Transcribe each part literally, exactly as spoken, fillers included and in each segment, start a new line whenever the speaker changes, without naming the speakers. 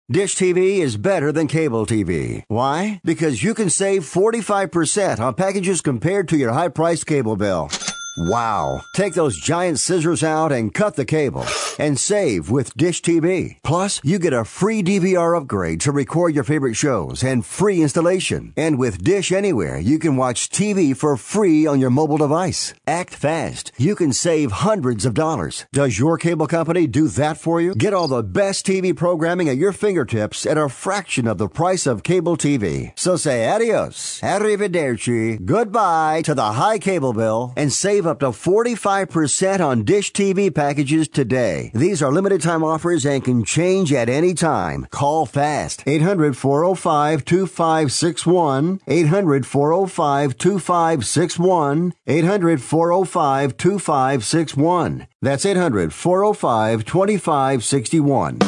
Dish T V is better than cable T V. Why? Because you can save forty-five percent on packages compared to your high-priced cable bill. Wow. Take those giant scissors out and cut the cable and save with Dish T V. Plus, you get a free D V R upgrade to record your favorite shows and free installation. And with Dish Anywhere, you can watch T V for free on your mobile device. Act fast. You can save hundreds of dollars. Does your cable company do that for you? Get all the best T V programming at your fingertips at a fraction of the price of cable T V. So say adios, arrivederci, goodbye to the high cable bill and save up to forty-five percent on Dish T V packages today. These are limited time offers and can change at any time. Call fast. eight hundred, four oh five, two five six one. eight hundred, four oh five, two five six one. eight hundred, four oh five, two five six one. That's eight hundred, four oh five, two five six one.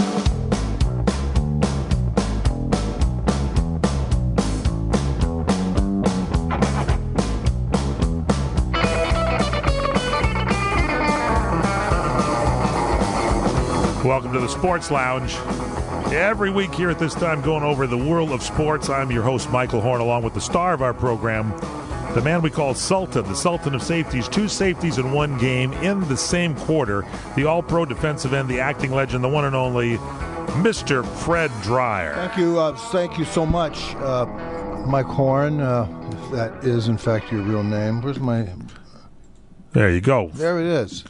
Welcome to the Sports Lounge. Every week here at this time, going over the world of sports. I'm your host, Michael Horn, along with the star of our program, the man we call Sultan, the Sultan of safeties. Two safeties in one game in the same quarter. The all-pro defensive end, the acting legend, the one and only Mister Fred Dryer.
Thank you. Uh, thank you so much, uh, Mike Horn. Uh, if that is, in fact, your real name. Where's my...
There you go.
There it is.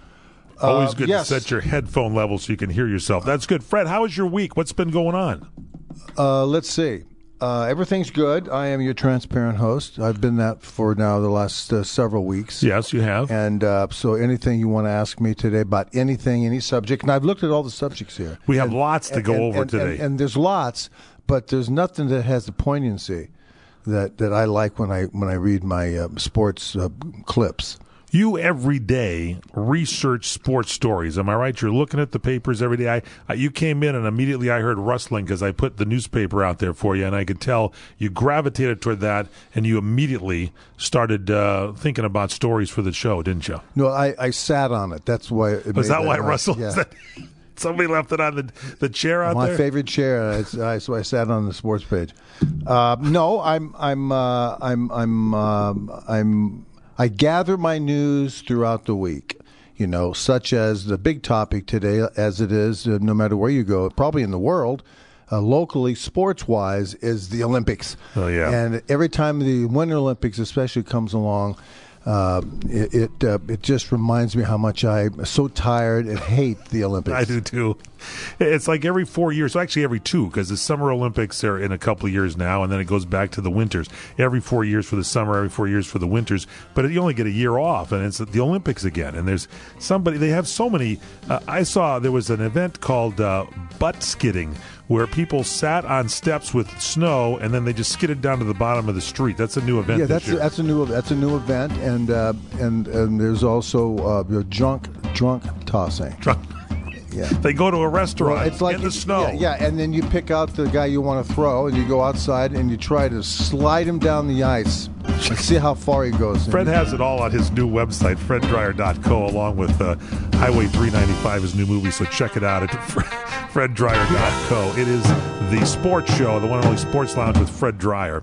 Always
uh,
good
yes.
to set your headphone level so you can hear yourself. That's good. Fred, how was your week? What's been going on?
Uh, let's see. Uh, everything's good. I am your transparent host. I've been that for now the last uh, several weeks.
Yes, you have.
And uh, so anything you want to ask me today about anything, any subject, and I've looked at all the subjects here.
We have
and,
lots to
and,
go
and,
over
and,
today.
And, and there's lots, but there's nothing that has the poignancy that, that I like when I when I read my uh, sports uh, clips.
You every day research sports stories. Am I right? You're looking at the papers every day. I, I, you came in and immediately I heard rustling because I put the newspaper out there for you, and I could tell you gravitated toward that, and you immediately started uh, thinking about stories for the show, didn't you?
No, I, I sat on it. That's why. It
Was that, that why it
right.
rustled?
Yeah.
That, somebody left it on the, the chair out
My
there?
My favorite chair. I, I, so I sat on the sports page. Uh, no, I'm I'm uh, I'm I'm um, I'm. I gather my news throughout the week, you know, such as the big topic today, as it is, uh, no matter where you go, probably in the world, uh, locally, sports-wise, is the Olympics.
Oh, yeah.
And every time the Winter Olympics especially comes along, uh, it it, uh, it just reminds me how much I'm so tired and hate the Olympics.
I do, too. It's like every four years, well, actually every two, because the Summer Olympics are in a couple of years now, and then it goes back to the winters. Every four years for the summer, every four years for the winters, but you only get a year off, and it's the Olympics again. And there's somebody, they have so many. Uh, I saw there was an event called uh, butt skidding, where people sat on steps with snow, and then they just skidded down to the bottom of the street. That's a new event
Yeah,
this
that's
year.
A, that's a new that's a new event, and uh, and and there's also uh, you know, drunk drunk tossing.
Drunk.
Yeah.
They go to a restaurant
Well, it's like
in the snow.
Yeah, yeah, and then you pick out the guy you want to throw, and you go outside and you try to slide him down the ice and see how far he goes.
Fred has it all on his new website, fred dryer dot co, along with uh, Highway three ninety-five, his new movie, so check it out at fred dryer dot co. It is the sports show, the one and only Sports Lounge with Fred Dryer.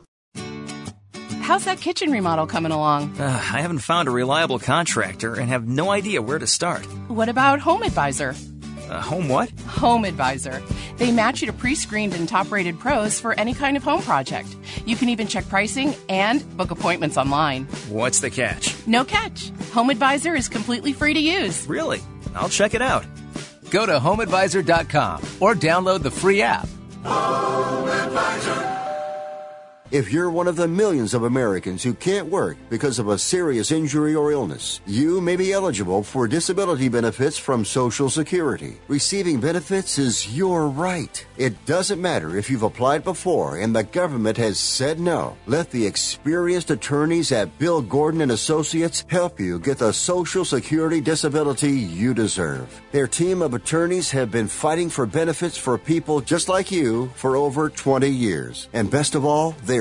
How's that kitchen remodel coming along?
Uh, I haven't found a reliable contractor and have no idea where to start.
What about Home Advisor?
Uh, home what?
Home Advisor. They match you to pre-screened and top-rated pros for any kind of home project. You can even check pricing and book appointments online.
What's the catch?
No catch. Home Advisor is completely free to use.
Really? I'll check it out.
Go to home advisor dot com or download the free app.
Home Advisor. If you're one of the millions of Americans who can't work because of a serious injury or illness, you may be eligible for disability benefits from Social Security. Receiving benefits is your right. It doesn't matter if you've applied before and the government has said no. Let the experienced attorneys at Bill Gordon and Associates help you get the Social Security disability you deserve. Their team of attorneys have been fighting for benefits for people just like you for over twenty years. And best of all, they're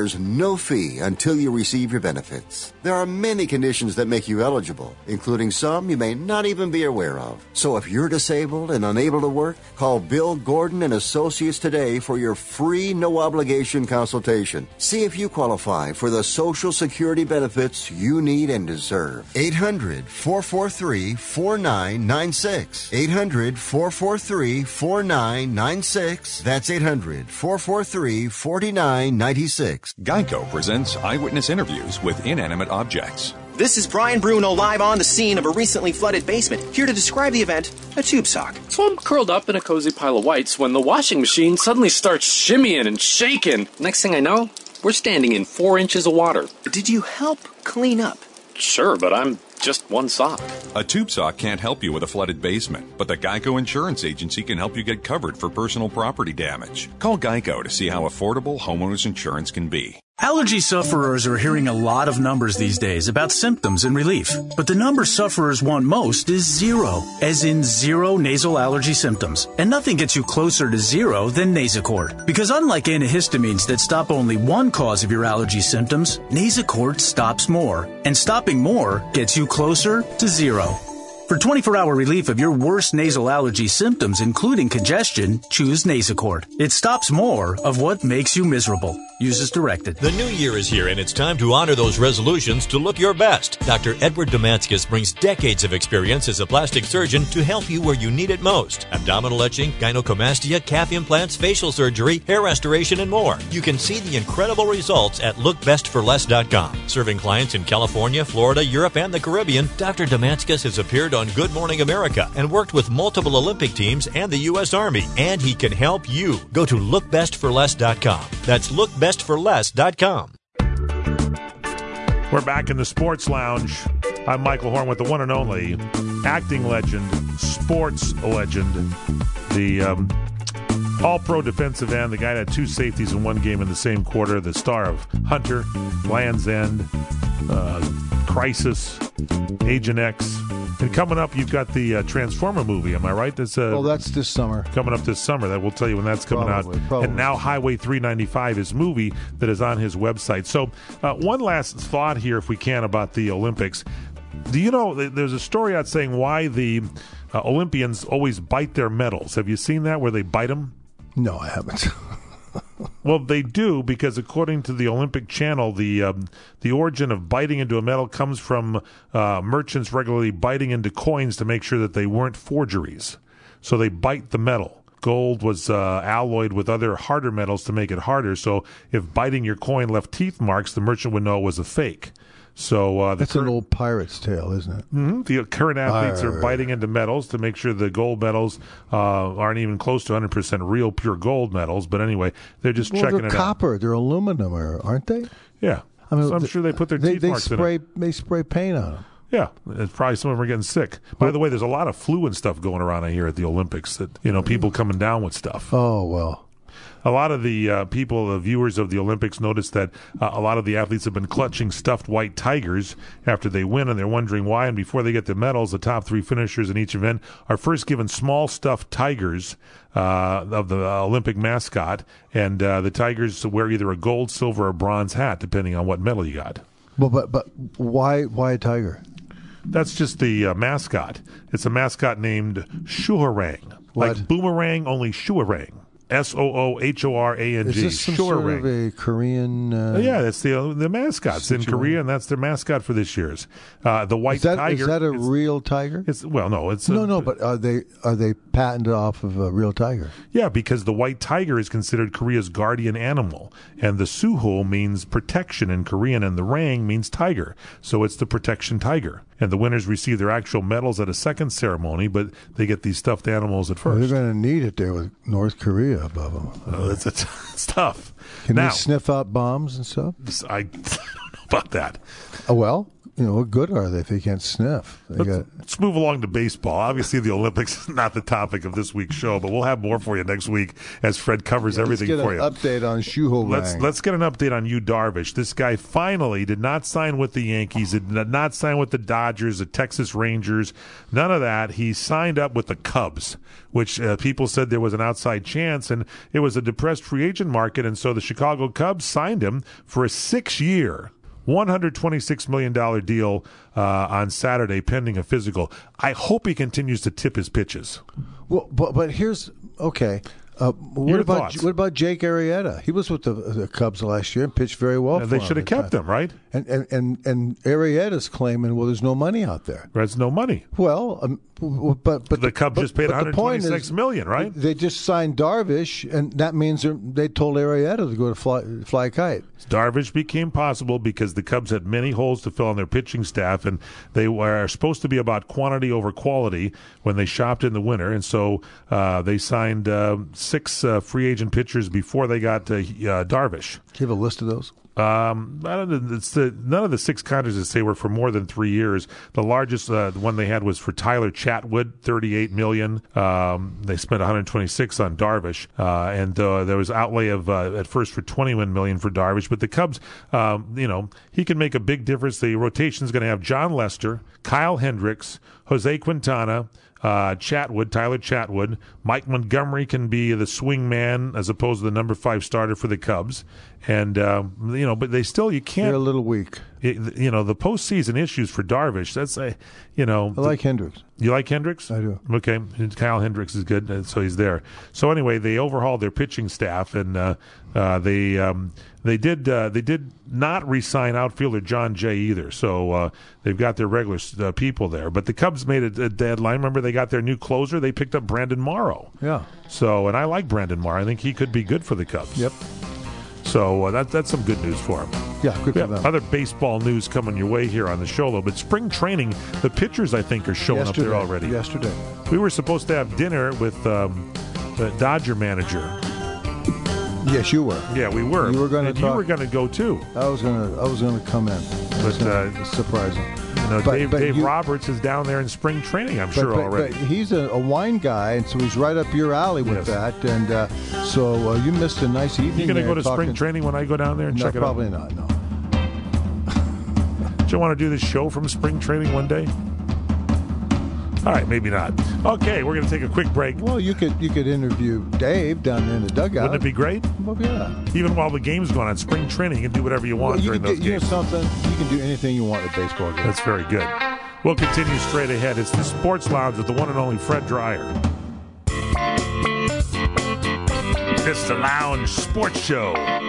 there's no fee until you receive your benefits. There are many conditions that make you eligible, including some you may not even be aware of. So if you're disabled and unable to work, call Bill Gordon and Associates today for your free, no-obligation consultation. See if you qualify for the Social Security benefits you need and deserve. eight hundred, four four three, four nine nine six. eight hundred, four four three, four nine nine six. That's eight hundred, four four three, four nine nine six.
Geico presents eyewitness interviews with inanimate objects.
This is Brian Bruno live on the scene of a recently flooded basement, here to describe the event, a tube sock.
So I'm curled up in a cozy pile of whites when the washing machine suddenly starts shimmying and shaking. Next thing I know, we're standing in four inches of water.
Did you help clean up?
Sure, but I'm just one sock.
A tube sock can't help you with a flooded basement, but the Geico Insurance Agency can help you get covered for personal property damage. Call Geico to see how affordable homeowners insurance can be.
Allergy sufferers are hearing a lot of numbers these days about symptoms and relief. But the number sufferers want most is zero, as in zero nasal allergy symptoms. And nothing gets you closer to zero than Nasacort. Because unlike antihistamines that stop only one cause of your allergy symptoms, Nasacort stops more. And stopping more gets you closer to zero. For twenty-four hour relief of your worst nasal allergy symptoms, including congestion, choose Nasacort. It stops more of what makes you miserable. Use as directed.
The new year is here, and it's time to honor those resolutions to look your best. Doctor Edward Damascus brings decades of experience as a plastic surgeon to help you where you need it most. Abdominal etching, gynecomastia, calf implants, facial surgery, hair restoration, and more. You can see the incredible results at look best for less dot com. Serving clients in California, Florida, Europe, and the Caribbean, Doctor Damascus has appeared on Good Morning America and worked with multiple Olympic teams and the U S Army, and he can help you. Go to look best for less dot com. That's look best for less dot com.
We're back in the Sports Lounge. I'm Michael Horn with the one and only acting legend, sports legend, the um, all-pro defensive end, the guy that had two safeties in one game in the same quarter, the star of Hunter, Land's End, uh, Crisis, Agent X. And coming up, you've got the uh, Transformer movie. Am I right? That's uh,
oh, that's this summer.
Coming up this summer. That we'll tell you when that's coming
probably,
out.
Probably.
And now Highway three ninety-five, his movie that is on his website. So uh, one last thought here, if we can, about the Olympics. Do you know, there's a story out saying why the uh, Olympians always bite their medals. Have you seen that, where they bite them?
No, I haven't.
Well, they do, because according to the Olympic Channel, the um, the origin of biting into a medal comes from uh, merchants regularly biting into coins to make sure that they weren't forgeries. So they bite the metal. Gold was uh, alloyed with other harder metals to make it harder. So if biting your coin left teeth marks, the merchant would know it was a fake. So uh,
that's
current,
an old pirate's tale, isn't it?
Mm-hmm, the current athletes
Arr.
are biting into metals to make sure the gold medals uh, aren't even close to one hundred percent real, pure gold medals. But anyway, they're just
well,
checking
they're
it
copper.
out.
They're aluminum, aren't they?
Yeah.
I mean,
so I'm sure they put their
they,
teeth
they
marks
spray,
in it.
They spray paint on them.
Yeah, it's probably some of them are getting sick. By the way, there's a lot of flu and stuff going around here at the Olympics. That you know, people coming down with stuff.
Oh well.
A lot of the uh, people, the viewers of the Olympics, notice that uh, a lot of the athletes have been clutching stuffed white tigers after they win, and they're wondering why. And before they get the medals, the top three finishers in each event are first given small stuffed tigers uh, of the Olympic mascot, and uh, the tigers wear either a gold, silver, or bronze hat, depending on what medal you got.
Well, but but why why a tiger?
That's just the uh, mascot. It's a mascot named Shuharang,
What?
like boomerang, only Shuharang. S O O H O R A N G.
Is this some sort of a Korean? Uh,
yeah, that's the uh, the mascots in Korea, and that's their mascot for this year's. Uh, the white
is that,
tiger.
Is that a real tiger?
It's well, no, it's
no,
a,
no. But are they are they patented off of a real tiger?
Yeah, because the white tiger is considered Korea's guardian animal, and the suho means protection in Korean, and the rang means tiger, so it's the protection tiger. And the winners receive their actual medals at a second ceremony, but they get these stuffed animals at first.
Well, they're going to need it there with North Korea above them.
Oh, that's it's, it's tough.
Can
now,
they sniff out bombs and stuff?
I, I don't know about that.
Oh, well? you know, what good are they if they can't sniff? They
let's,
got...
let's move along to baseball. Obviously, the Olympics is not the topic of this week's show, but we'll have more for you next week as Fred covers
yeah,
everything
let's get
for
an
you.
Update on Shuho
Let's
Rang.
let's get an update on Yu Darvish. This guy finally did not sign with the Yankees, did not sign with the Dodgers, the Texas Rangers, none of that. He signed up with the Cubs, which uh, people said there was an outside chance, and it was a depressed free agent market, and so the Chicago Cubs signed him for a six-year, one hundred twenty-six million dollars deal uh, on Saturday, pending a physical. I hope he continues to tip his pitches.
Well, but but here's okay. Uh, what
Your
about
thoughts?
what about Jake Arrieta? He was with the, the Cubs last year and pitched very well.
Uh,
for
they
him
should have kept him, right?
And and and, and Arrieta's claiming, well, there's no money out there.
There's no money.
Well, um, but but
the Cubs
but,
just paid
but
one hundred twenty-six million dollars, right?
They just signed Darvish, and that means they told Arrieta to go to fly, fly a kite.
Darvish became possible because the Cubs had many holes to fill on their pitching staff, and they were supposed to be about quantity over quality when they shopped in the winter, and so uh, they signed uh, six uh, free agent pitchers before they got uh, uh, Darvish.
Do you have a list of those?
Um, I don't know. It's the, none of the six contracts that say were for more than three years. The largest uh, one they had was for Tyler Chatwood, thirty-eight million dollars. Um, they spent one hundred twenty-six on Darvish, uh, and uh, there was outlay of uh, at first for twenty-one million dollars for Darvish. But the Cubs, um, you know, he can make a big difference. The rotation is going to have John Lester, Kyle Hendricks, Jose Quintana, Uh, Chatwood, Tyler Chatwood. Mike Montgomery can be the swing man as opposed to the number five starter for the Cubs. And, uh, you know, but they still, you can't.
They're a little weak.
It, you know, the postseason issues for Darvish, that's a, you know.
I like the, Hendricks.
You like Hendricks?
I do.
Okay. Kyle Hendricks is good, and so he's there. So anyway, they overhauled their pitching staff, and uh, uh, they um, they did uh, they did not re-sign outfielder John Jay either. So uh, they've got their regular uh, people there. But the Cubs made a, a deadline. Remember, they got their new closer. They picked up Brandon Morrow.
Yeah.
So, and I like Brandon Morrow. I think he could be good for the Cubs.
Yep.
So uh, that, that's some good news for him.
Yeah, good
we
for
have
them.
Other baseball news coming your way here on the show, though. But spring training, the pitchers, I think, are showing
yesterday,
up there already.
Yesterday.
We were supposed to have dinner with um, the Dodger manager.
Yes, you were.
Yeah, we were.
You were going to.
You were going to go too.
I was going to. I was going to come in.
But uh,
it's surprising.
You know,
but,
Dave,
but
Dave
you,
Roberts is down there in spring training. I'm
but,
sure
but,
already.
But he's a, a wine guy, and so he's right up your alley with
Yes.
that. And uh, so uh, you missed a nice evening.
You going to
there
go to
talking,
spring training when I go down there and
no,
check it
probably
out?
Probably not. No.
Do you want to do this show from spring training one day? All right, maybe not. Okay, we're going to take a quick break.
Well, you could you could interview Dave down there in the dugout.
Wouldn't it be great?
Well, yeah.
Even while the game's going on, spring training, you can do whatever you want
Well, you
during
can
those
do, you
games.
know something? You can do anything you want at baseball games.
That's very good. We'll continue straight ahead. It's the Sports Lounge with the one and only Fred Dreyer. It's the Lounge Sports Show.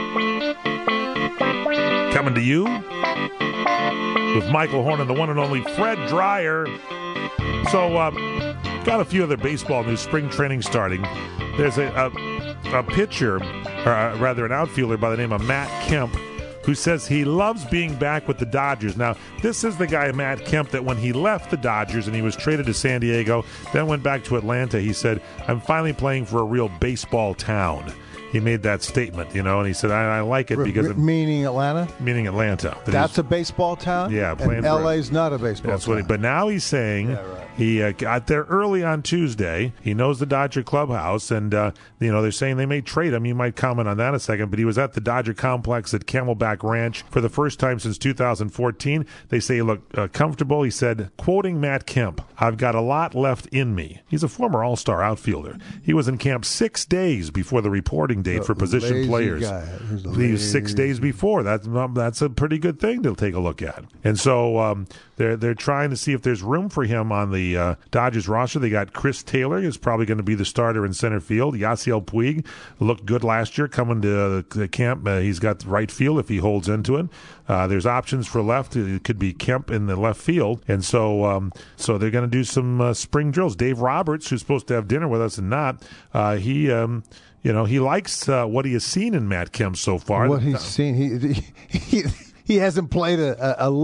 Coming to you with Michael Horn and the one and only Fred Dreyer. So, uh, got a few other baseball news. Spring training starting. There's a a, a pitcher, or uh, rather an outfielder by the name of Matt Kemp, who says he loves being back with the Dodgers. Now, this is the guy, Matt Kemp, that when he left the Dodgers and he was traded to San Diego, then went back to Atlanta, he said, I'm finally playing for a real baseball town. He made that statement, you know, and he said, I, I like it because...
R-
of,
meaning Atlanta?
Meaning Atlanta. That
That's a baseball town?
Yeah, playing
and
for
L A's not a baseball
That's
town.
what he, but now he's saying
Yeah, right.
he uh, got there early on Tuesday. He knows the Dodger clubhouse, and uh, you know they're saying they may trade him. You might comment on that in a second, but he was at the Dodger complex at Camelback Ranch for the first time since two thousand fourteen. They say he looked uh, comfortable. He said, quoting Matt Kemp, "I've got a lot left in me." He's a former All-Star outfielder. He was in camp six days before the reporting date
The
for position
lazy
players.
guy. He's a
He was six
lazy-
days before. That's that's a pretty good thing to take a look at. And so um, they're they're trying to see if there's room for him on the uh, Dodgers roster. They got Chris Taylor, who's probably going to be the starter in center field. Yasiel Puig looked good last year coming to the camp. Uh, he's got the right field if he holds into it. Uh, there's options for left. It could be Kemp in the left field. And so um, so they're going to do some uh, spring drills. Dave Roberts, who's supposed to have dinner with us and not, uh, he... Um, You know, he likes uh, what he has seen in Matt Kemp so far.
What he's seen, he he he, he hasn't played a, a, a lick.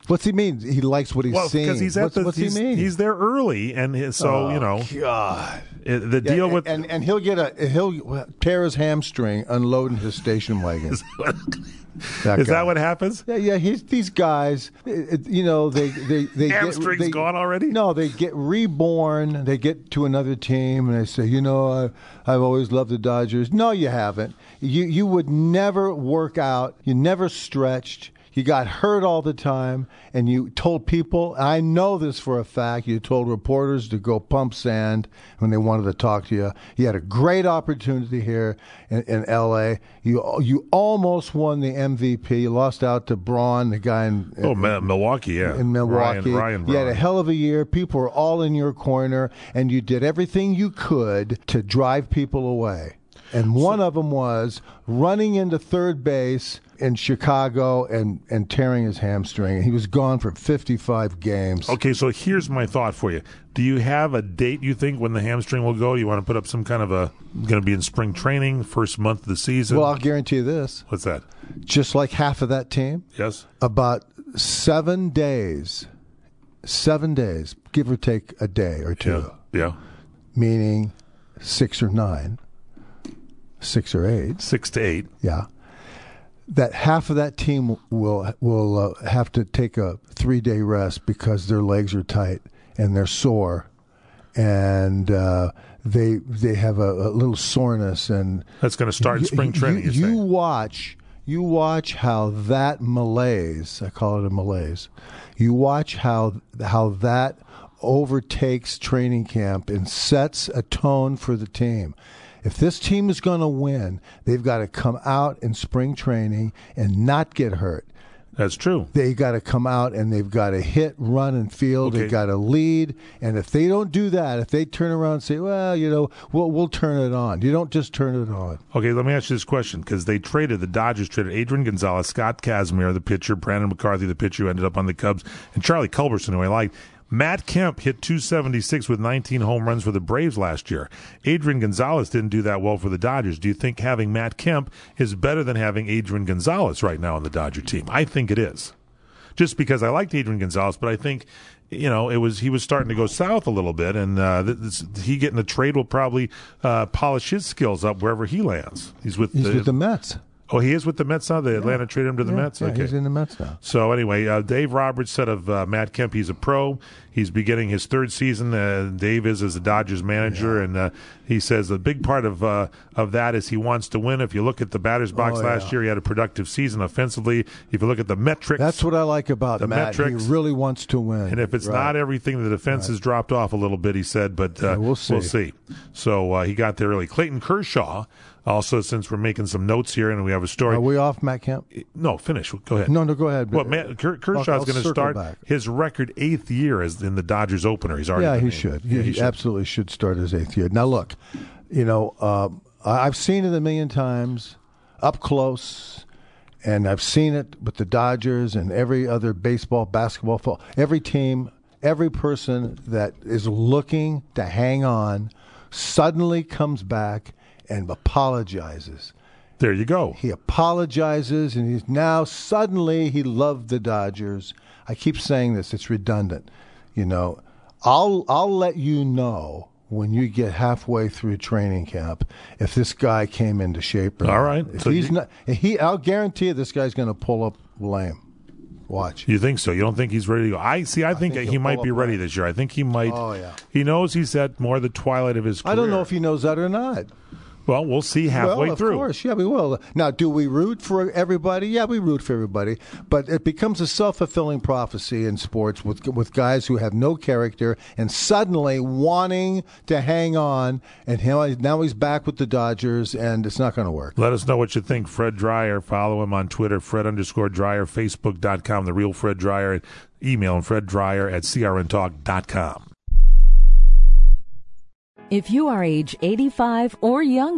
What's he mean? He likes what he's
well,
seeing.
because he's at
what's,
the
what's
he's,
he mean?
he's there early, and his, so
oh,
you know,
God,
it, the deal
yeah,
with
and and he'll get a he'll tear his hamstring unloading his station wagon. That
Is
guy.
that what happens?
Yeah, yeah. He's, these guys, it, it, you know, they they they
hamstrings
get, they,
gone already.
No, they get reborn. They get to another team, and they say, you know, I, I've always loved the Dodgers. No, you haven't. You you would never work out. You never stretched. You got hurt all the time, and you told people, I know this for a fact, you told reporters to go pump sand when they wanted to talk to you. You had a great opportunity here in, in L A. You you almost won the M V P. You lost out to Braun, the guy in,
oh,
in
man, Milwaukee, yeah.
In Milwaukee.
Ryan, Ryan
you had a
Braun.
hell of a year. People were all in your corner, and you did everything you could to drive people away. And one of them was running into third base in Chicago and, and tearing his hamstring. He was gone for fifty-five games.
Okay, so here's my thought for you. Do you have a date you think when the hamstring will go? Do you want to put up some kind of a going to be in spring training, first month of the season?
Well, I'll guarantee you this.
What's that?
Just like half of that team.
Yes.
About seven days, seven days, give or take a day or two.
Yeah. yeah.
Meaning six or nine. Six or eight.
Six to eight.
Yeah. That half of that team will will uh, have to take a three-day rest because their legs are tight and they're sore, and uh, they they have a, a little soreness. And
that's going to start in spring training.
You,
you,
you watch, you watch how that malaise. I call it a malaise. You watch how how that overtakes training camp and sets a tone for the team. If this team is going to win, they've got to come out in spring training and not get hurt.
That's true.
They got to come out and they've got to hit, run, and field.
Okay.
They've got to lead. And if they don't do that, if they turn around and say, well, you know, we'll, we'll turn it on. You don't just turn it on.
Okay, let me ask you this question, because they traded, the Dodgers traded Adrian Gonzalez, Scott Kazmir, the pitcher, Brandon McCarthy, the pitcher who ended up on the Cubs, and Charlie Culberson, who I liked. Matt Kemp hit two seventy-six with nineteen home runs for the Braves last year. Adrian Gonzalez didn't do that well for the Dodgers. Do you think having Matt Kemp is better than having Adrian Gonzalez right now on the Dodger team? I think it is. Just because I liked Adrian Gonzalez, but I think, you know, it was he was starting to go south a little bit, and uh, this, he getting the trade will probably uh, polish his skills up wherever he lands. He's with
He's
the,
with the Mets.
Oh, he is with the Mets now? The Atlanta traded him to the
yeah,
Mets?
Yeah,
Okay.
he's in the Mets now.
So anyway, uh, Dave Roberts said of uh, Matt Kemp, he's a pro. He's beginning his third season. Uh, Dave is as a Dodgers manager, yeah. and uh, he says a big part of uh, of that is he wants to win. If you look at the batter's box
oh,
last
yeah.
year, he had a productive season offensively. If you look at the metrics.
That's what I like about
the
Matt.
Metrics,
he really wants to win.
And if it's
right.
not everything, the defense right. has dropped off a little bit, he said, but uh,
yeah, we'll see.
We'll see. So uh, he got there early. Clayton Kershaw. Also, since we're making some notes here and we have a story.
Are we off Matt Kemp?
No, finish. Go ahead.
No, no, go ahead.
Well, Matt, Kershaw is going to start back. his record eighth year as in the Dodgers opener. He's already
yeah, he
named.
should.
Yeah,
he,
he should.
absolutely should start his eighth year. Now, look, you know, uh, I've seen it a million times up close, and I've seen it with the Dodgers and every other baseball, basketball, football, every team, every person that is looking to hang on suddenly comes back and apologizes.
There you go.
He apologizes, and he's now suddenly he loved the Dodgers. I keep saying this; it's redundant. You know, I'll I'll let you know when you get halfway through training camp if this guy came into shape or not.
All right.
If
so
he's
you,
not, he I'll guarantee you this guy's going to pull up lame. Watch.
You think so? You don't think he's ready to go? I see. I think,
I think
he might be ready
lame.
this year. I think he might.
Oh yeah.
He knows he's at more the twilight of his career.
I don't know if he knows that or not.
Well, we'll see halfway
well, of
through.
Of course, yeah, we will. Now, do we root for everybody? Yeah, we root for everybody. But it becomes a self-fulfilling prophecy in sports with with guys who have no character and suddenly wanting to hang on. And he, now he's back with the Dodgers, and it's not going to work.
Let us know what you think. Fred Dreyer. Follow him on Twitter, Fred underscore Dreyer, Facebook dot com, The Real Fred Dreyer. Email him, Fred Dreyer at C R N talk dot com.
If you are age eighty-five or younger,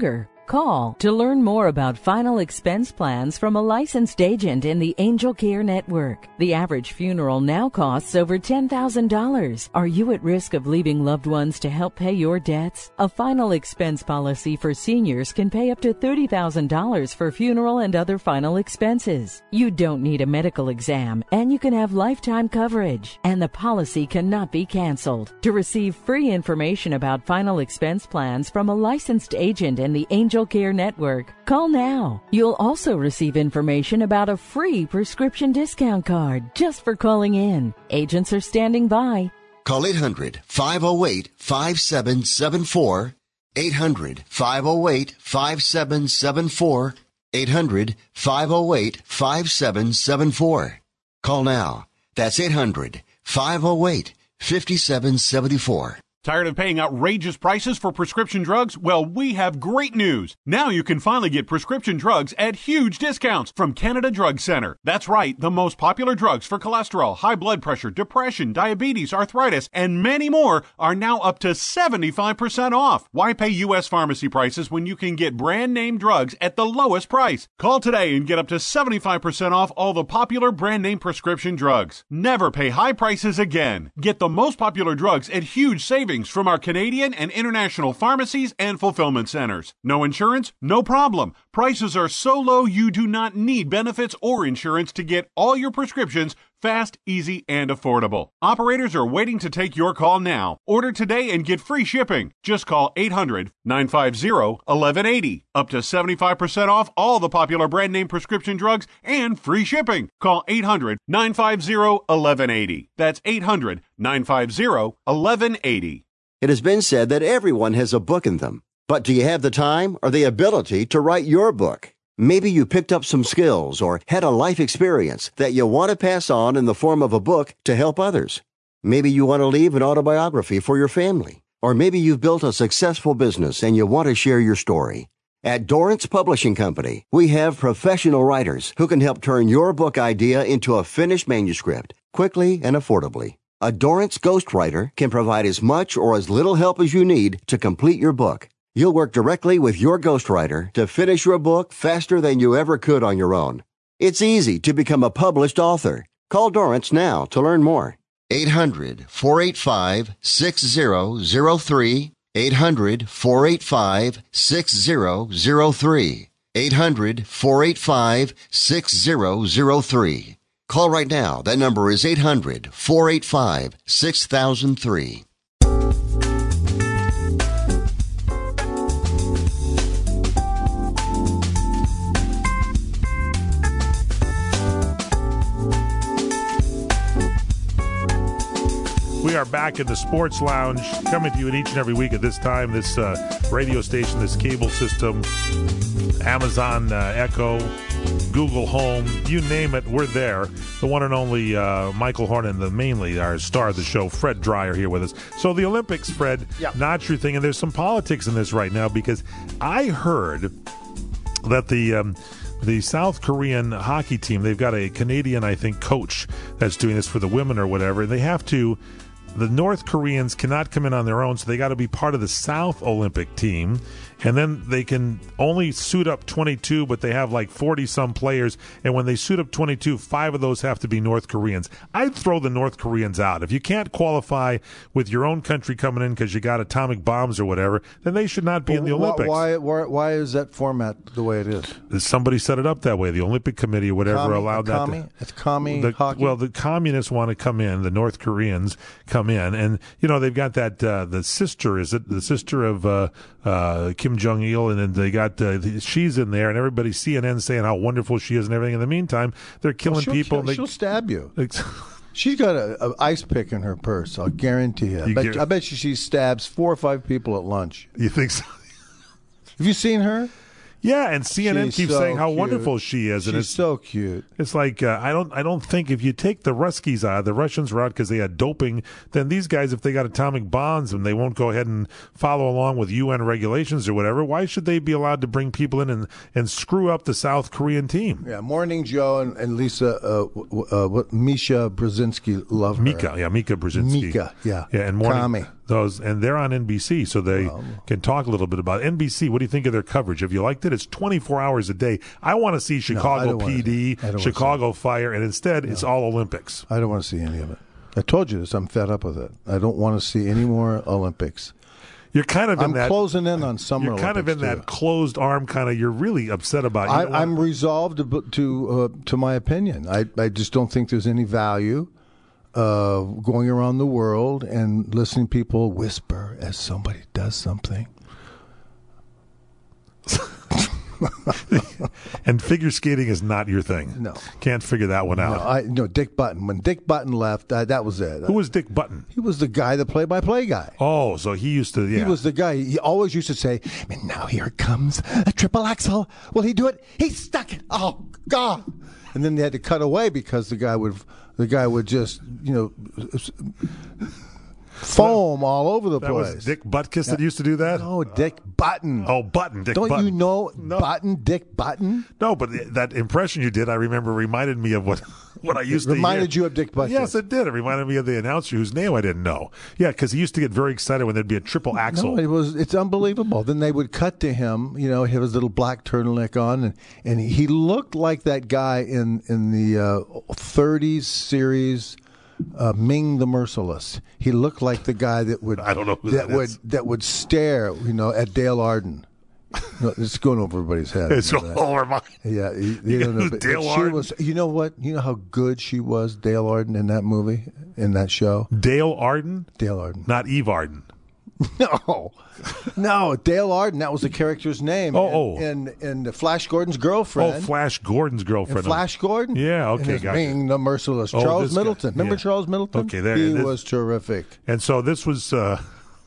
Call to learn more about final expense plans from a licensed agent in the Angel Care Network. The average funeral now costs over ten thousand dollars. Are you at risk of leaving loved ones to help pay your debts? A final expense policy for seniors can pay up to thirty thousand dollars for funeral and other final expenses. You don't need a medical exam, and you can have lifetime coverage, and the policy cannot be canceled. To receive free information about final expense plans from a licensed agent in the Angel Care Network, call now. You'll also receive information about a free prescription discount card just for calling in. Agents are standing by.
Call eight hundred, five oh eight, five seven seven four, eight hundred, five oh eight, five seven seven four, eight hundred, five oh eight, five seven seven four. Call now. That's eight hundred, five oh eight, five seven seven four.
Tired of paying outrageous prices for prescription drugs? Well, we have great news. Now you can finally get prescription drugs at huge discounts from Canada Drug Center. That's right, the most popular drugs for cholesterol, high blood pressure, depression, diabetes, arthritis, and many more are now up to seventy-five percent off. Why pay U S pharmacy prices when you can get brand name drugs at the lowest price? Call today and get up to seventy-five percent off all the popular brand name prescription drugs. Never pay high prices again. Get the most popular drugs at huge savings from our Canadian and international pharmacies and fulfillment centers. No insurance? No problem. Prices are so low you do not need benefits or insurance to get all your prescriptions fast, easy, and affordable. Operators are waiting to take your call now. Order today and get free shipping. Just call eight hundred, nine five zero, one one eight zero. Up to seventy-five percent off all the popular brand name prescription drugs and free shipping. Call eight hundred, nine five zero, one one eight zero. That's eight hundred, nine five zero, one one eight zero.
It has been said that everyone has a book in them. But do you have the time or the ability to write your book? Maybe you picked up some skills or had a life experience that you want to pass on in the form of a book to help others. Maybe you want to leave an autobiography for your family. Or maybe you've built a successful business and you want to share your story. At Dorrance Publishing Company, we have professional writers who can help turn your book idea into a finished manuscript quickly and affordably. A Dorrance ghostwriter can provide as much or as little help as you need to complete your book. You'll work directly with your ghostwriter to finish your book faster than you ever could on your own. It's easy to become a published author. Call Dorrance now to learn more.
eight hundred, four eight five, six zero zero three. eight hundred, four eight five, six zero zero three. eight hundred, four eight five, six zero zero three. Call right now. That number is eight hundred, four eight five, six thousand three.
We are back in the Sports Lounge, coming to you each and every week at this time. This uh, radio station, this cable system, Amazon uh, Echo, Google Home, you name it, we're there. The one and only uh, Michael Hornan, the mainly our star of the show, Fred Dreyer, here with us. So the Olympics, Fred, yeah. Not your thing, and there's some politics in this right now because I heard that the um, the South Korean hockey team, they've got a Canadian, I think, coach that's doing this for the women or whatever. They have to. The North Koreans cannot come in on their own, so they got to be part of the South Olympic team. And then they can only suit up twenty-two, but they have like forty-some players. And when they suit up twenty-two, five of those have to be North Koreans. I'd throw the North Koreans out. If you can't qualify with your own country coming in because you got atomic bombs or whatever, then they should not be in the Olympics.
Why, why, why is that format the way it is?
Somebody set it up that way. The Olympic Committee or whatever
commie,
allowed that.
Commie?
To,
it's commie
the,
hockey?
Well, the communists want to come in. The North Koreans come in. And, you know, they've got that, uh, the sister, is it? The sister of uh, uh, Kim Jong-il, and then they got, uh, she's in there, and everybody's C N N saying how wonderful she is and everything. In the meantime, they're killing
well,
people.
She'll,
they,
she'll stab you. She's got an ice pick in her purse, I'll guarantee you. I, you bet, get, I bet you she stabs four or five people at lunch.
You think so?
Have you seen her?
Yeah, and C N N
She's
keeps
so
saying how
cute.
wonderful she is. And
She's
it's
so cute.
It's like, uh, I don't I don't think if you take the Ruskies out, the Russians were out because they had doping, then these guys, if they got atomic bombs and they won't go ahead and follow along with U N regulations or whatever, why should they be allowed to bring people in and, and screw up the South Korean team?
Yeah, Morning Joe and, and Lisa, uh, uh, what, Misha Brzezinski love her.
Mika, yeah, Mika Brzezinski.
Mika, yeah.
Yeah, and Morning,
Kami.
Those and they're on N B C, so they
Well,
can talk a little bit about it. N B C. What do you think of their coverage? Have you liked it? It's twenty-four hours a day. I want to see Chicago
don't wanna
P D,
see- I don't wanna
Chicago Fire, and instead it's all Olympics.
I don't want to see any of it. I told you this. I'm fed up with it. I don't want to see any more Olympics.
You're kind of in
I'm
that.
closing in on summer.
You're kind
Olympics
of in
too.
that closed arm kind of. You're really upset about. You
I,
don't want-
I'm resolved to to, uh, to my opinion. I, I just don't think there's any value uh, going around the world and listening to people whisper as somebody does something.
And figure skating is not your thing.
No.
Can't figure that one
No,
out.
I no Dick Button. When Dick Button left, uh, that was it.
Who was Dick Button?
He was the guy, the play-by-play guy.
Oh, so he used to. Yeah.
He was the guy. He always used to say, "And now here comes a triple axel. Will he do it? He stuck it. Oh God!" And then they had to cut away because the guy would, the guy would just, you know, foam all over the
that
place.
was Dick Butkus that used to do that.
Oh, Dick Button.
Oh, Button. Dick
Don't
Button.
you know
No.
Button? Dick Button.
No, but that impression you did, I remember, reminded me of what what I used
It
to
reminded
hear.
you of Dick Butkus.
Yes, it did. It reminded me of the announcer whose name I didn't know. Yeah, because he used to get very excited when there'd be a triple axel.
No, it was. It's unbelievable. Then they would cut to him. You know, he had his little black turtleneck on, and, and he looked like that guy in in the uh, thirties series, uh, Ming the Merciless. He looked like the guy that would
I don't know who
that,
that
would
is.
that would stare. You know, at Dale Arden. No, it's going over everybody's head.
It's
you know that.
all over my.
Yeah, you,
You
you don't
know
know, but
Dale
she
Arden?
was. You know what? You know how good she was, Dale Arden, in that movie, in that show.
Dale Arden,
Dale Arden.
not Eve Arden.
No, no, Dale Arden. That was the character's name.
Oh, oh.
and and, and Flash Gordon's girlfriend.
Oh, Flash Gordon's girlfriend.
And Flash Gordon.
Yeah, okay,
and his
gotcha.
being the merciless
Oh,
Charles
this guy.
Middleton. Remember
Yeah.
Charles Middleton?
Okay, there-
he
this-
was terrific.
And so this was. Uh,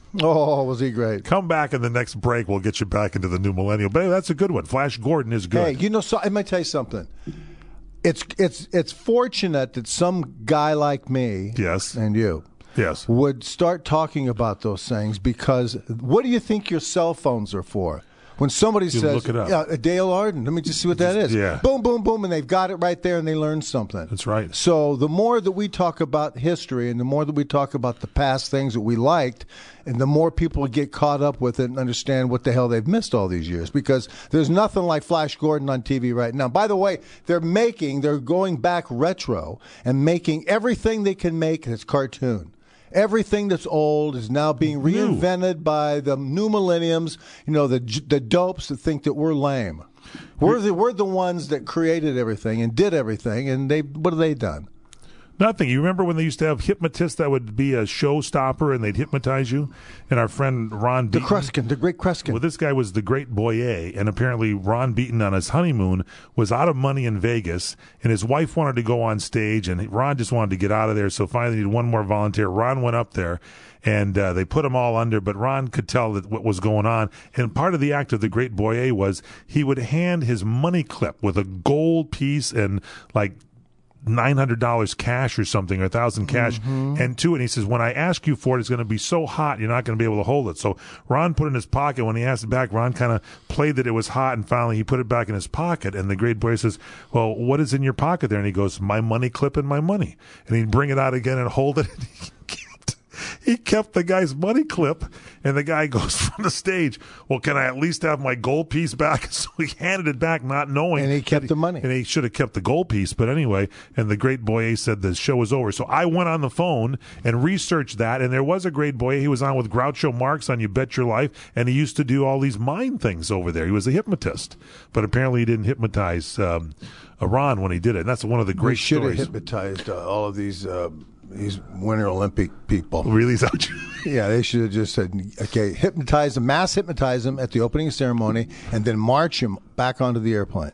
Oh, was he great?
Come back in the next break. We'll get you back into the new millennial. But hey, that's a good one. Flash Gordon is good.
Hey, you know, so I might tell you something. It's it's it's fortunate that some guy like me,
Yes.
and you,
Yes.
would start talking about those things, because what do you think your cell phones are for? When somebody
You
says,
look it up.
"Yeah, uh, Dale Arden," let me just see what that is.
yeah.
Boom, boom, boom, and they've got it right there, and they learn something.
That's right.
So the more that we talk about history, and the more that we talk about the past things that we liked, and the more people get caught up with it and understand what the hell they've missed all these years, because there's nothing like Flash Gordon on T V right now. By the way, they're making, they're going back retro and making everything they can make that's cartoon. Everything that's old is now being reinvented by the new millenniums. You know, the the dopes that think that we're lame. We're the we're the ones that created everything and did everything, and they what have they done?
Nothing. You remember when they used to have hypnotists that would be a showstopper and they'd hypnotize you? And our friend Ron
The
Beaton.
Kruskin, the great Kruskin.
Well, this guy was the great Boyer, and apparently Ron Beaton on his honeymoon was out of money in Vegas, and his wife wanted to go on stage, and Ron just wanted to get out of there, so finally he needed one more volunteer. Ron went up there, and uh, they put him all under, but Ron could tell that what was going on. And part of the act of the great Boyer was he would hand his money clip with a gold piece and like nine hundred dollars cash or something, or one thousand cash,
Mm-hmm.
and two, and he says, when I ask you for it, it's going to be so hot, you're not going to be able to hold it. So Ron put it in his pocket. When he asked it back, Ron kind of played that it was hot, and finally he put it back in his pocket, and the great boy says, well, what is in your pocket there? And he goes, my money clip and my money. And he'd bring it out again and hold it, and he kept, he kept the guy's money clip, and the guy goes from the stage, well, can I at least have my gold piece back? So he handed it back, not knowing.
And he kept
that
the money.
And he should have kept the gold piece, but anyway, and the great Boyer said the show was over. So I went on the phone and researched that, and there was a great Boyer. He was on with Groucho Marx on You Bet Your Life, and he used to do all these mind things over there. He was a hypnotist, but apparently he didn't hypnotize um, Ron when he did it. And that's one of the
We
great
should have
stories.
hypnotized uh, all of these uh, these Winter Olympic people.
Really? Is that what you-
Yeah, they should have just said, okay, hypnotize them, mass hypnotize them at the opening ceremony, and then march them back onto the airplane.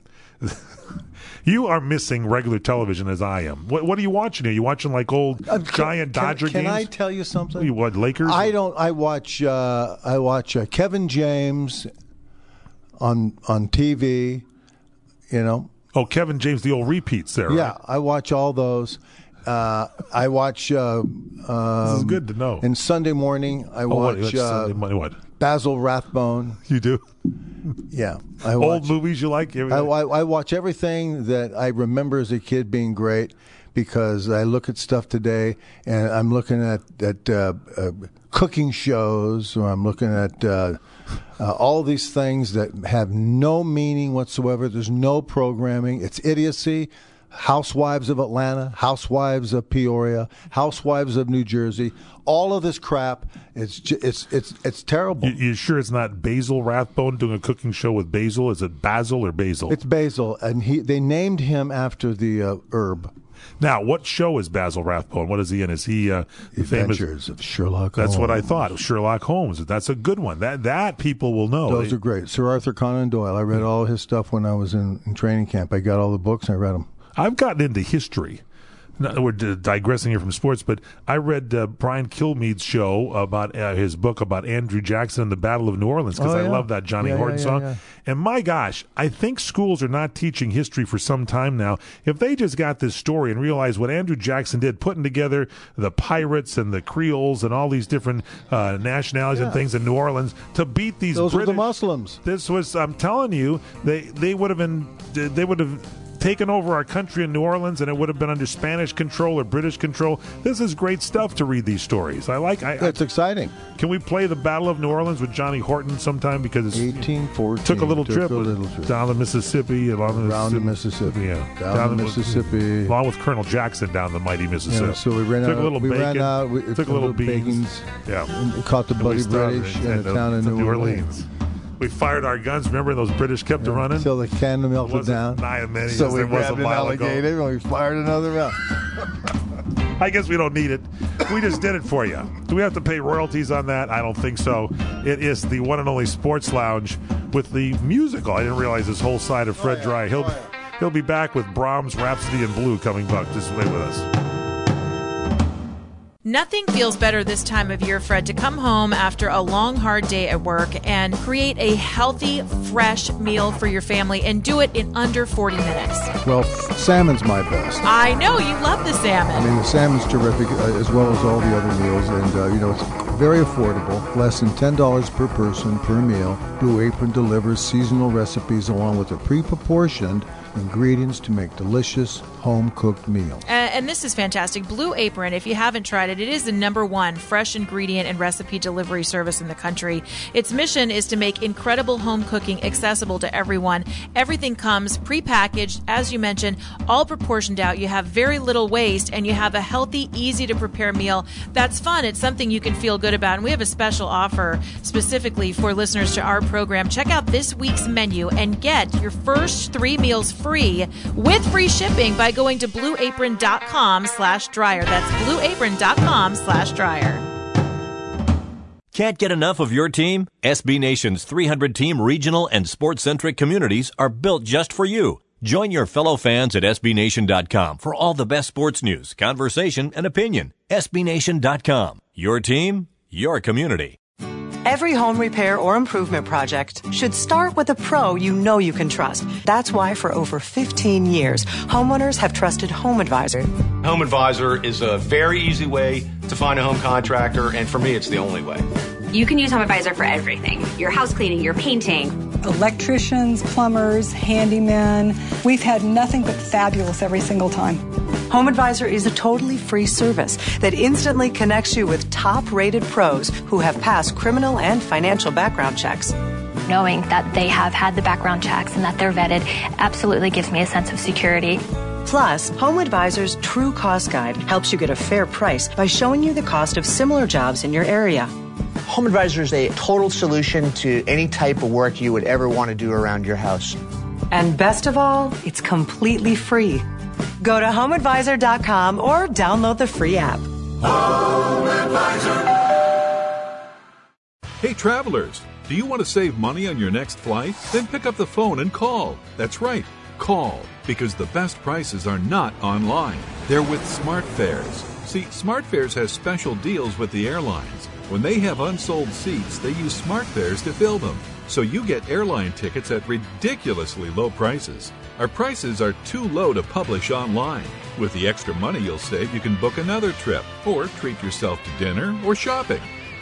You are missing regular television as I am. What, what are you watching here? You watching like old
Uh,
giant
can,
Dodger
can
games?
I tell you something?
You what, Lakers?
I don't. I watch. Uh, I watch uh, Kevin James on on T V. You know.
Oh, Kevin James, the old repeats there.
Yeah,
right?
I watch all those. Uh, I watch. Uh, um,
This is good to know.
And Sunday morning, I
Oh, what,
watch
what's
uh,
Sunday morning, what?
Basil Rathbone.
You do?
Yeah, I
Old
watch.
movies you like?
I, I, I watch everything that I remember as a kid being great, because I look at stuff today and I'm looking at, at uh, uh, cooking shows, or I'm looking at uh, uh, all these things that have no meaning whatsoever. There's no programming. It's idiocy. Housewives of Atlanta, Housewives of Peoria, Housewives of New Jersey, all of this crap. It's ju- it's it's it's terrible.
You, you sure it's not Basil Rathbone doing a cooking show with Basil? Is it Basil or Basil?
It's Basil, and he they named him after the uh, herb.
Now, what show is Basil Rathbone? What is he in? Is he uh, the
Adventures
famous?
of Sherlock
That's
Holmes.
what I thought. Sherlock Holmes. That's a good one. That that people will know.
Those
They-
are great. Sir Arthur Conan Doyle. I read all his stuff when I was in, in training camp. I got all the books and I read them.
I've gotten into history. No, we're d- digressing here from sports, but I read uh, Brian Kilmeade's show about uh, his book about Andrew Jackson and the Battle of New Orleans, because
Oh,
I
yeah.
love that Johnny
Yeah,
Horton
yeah,
song.
yeah, yeah.
And my gosh, I think schools are not teaching history for some time now. If they just got this story and realized what Andrew Jackson did, putting together the pirates and the Creoles and all these different uh, nationalities
Yeah.
and things in New Orleans to beat these
Those
British.
were the Muslims.
This was, I'm telling you, they they would have been, they would have taken over our country in New Orleans, and it would have been under Spanish control or British control. This is great stuff to read these stories. I like. I,
That's exciting.
Can we play the Battle of New Orleans with Johnny Horton sometime? Because it's,
eighteen fourteen
took a little
took
trip,
a little trip.
down the Mississippi, along the
Around the
Mississippi,
Mississippi.
yeah,
Down the
with-
Mississippi.
along with Colonel Jackson down the mighty Mississippi.
Yeah, so we ran
took
out.
a little
we
bacon,
ran out. We,
took a little beans.
bacons.
Yeah,
and caught the
And we
bloody
started
British
in-
in
in
the town of
to
New Orleans.
We fired our guns. Remember, those British kept
Yeah,
running
until the cannon melted
Wasn't
down.
nigh as many
so
as
we
there was a
grabbed an
while ago.
alligator and we fired another round.
I guess we don't need it. We just did it for you. Do we have to pay royalties on that? I don't think so. It is the one and only Sports Lounge with the musical. I didn't realize this whole side of Fred Dry. He'll he'll be back with Brahms' Rhapsody in Blue coming back. Just wait with us.
Nothing feels better this time of year, Fred, to come home after a long, hard day at work and create a healthy, fresh meal for your family and do it in under forty minutes.
Well, salmon's my best.
I know, you love the
I
salmon.
mean, the salmon's terrific, uh, as well as all the other meals, and uh, you know it's very affordable, less than ten dollars per person per meal. Blue Apron delivers seasonal recipes along with the pre-proportioned ingredients to make delicious home-cooked meals.
Uh, and this is fantastic. Blue Apron, if you haven't tried it, it is the number one fresh ingredient and recipe delivery service in the country. Its mission is to make incredible home cooking accessible to everyone. Everything comes prepackaged, as you mentioned, all proportioned out. You have very little waste, and you have a healthy, easy-to-prepare meal that's fun. It's something you can feel good about. And we have a special offer specifically for listeners to our program. Check out this week's menu and get your first three meals free with free shipping by going to blueapron.com slash dryer. That's blueapron.com slash dryer.
Can't get enough of your team? S B Nation's three hundred team regional and sports-centric communities are built just for you. Join your fellow fans at S B Nation dot com for all the best sports news, conversation, and opinion. S B Nation dot com. Your team, your community.
Every home repair or improvement project should start with a pro you know you can trust. That's why for over fifteen years, homeowners have trusted Home Advisor.
Home Advisor is a very easy way to find a home contractor, and for me, it's the only way.
You can use Home Advisor for everything. Your house cleaning, your painting.
Electricians, plumbers, handymen. We've had nothing but fabulous every single time.
Home Advisor is a totally free service that instantly connects you with top-rated pros who have passed criminal and financial background checks.
Knowing that they have had the background checks and that they're vetted absolutely gives me a sense of security.
Plus, Home Advisor's True Cost Guide helps you get a fair price by showing you the cost of similar jobs in your area.
Home Advisor is a total solution to any type of work you would ever want to do around your house.
And best of all, it's completely free. Go to home advisor dot com or download the free app.
Home Advisor.
Hey, travelers, do you want to save money on your next flight? Then pick up the phone and call. That's right, call, because the best prices are not online. They're with SmartFares. See, SmartFares has special deals with the airlines. When they have unsold seats, they use SmartFares to fill them. So you get airline tickets at ridiculously low prices. Our prices are too low to publish online. With the extra money you'll save, you can book another trip or treat yourself to dinner or shopping.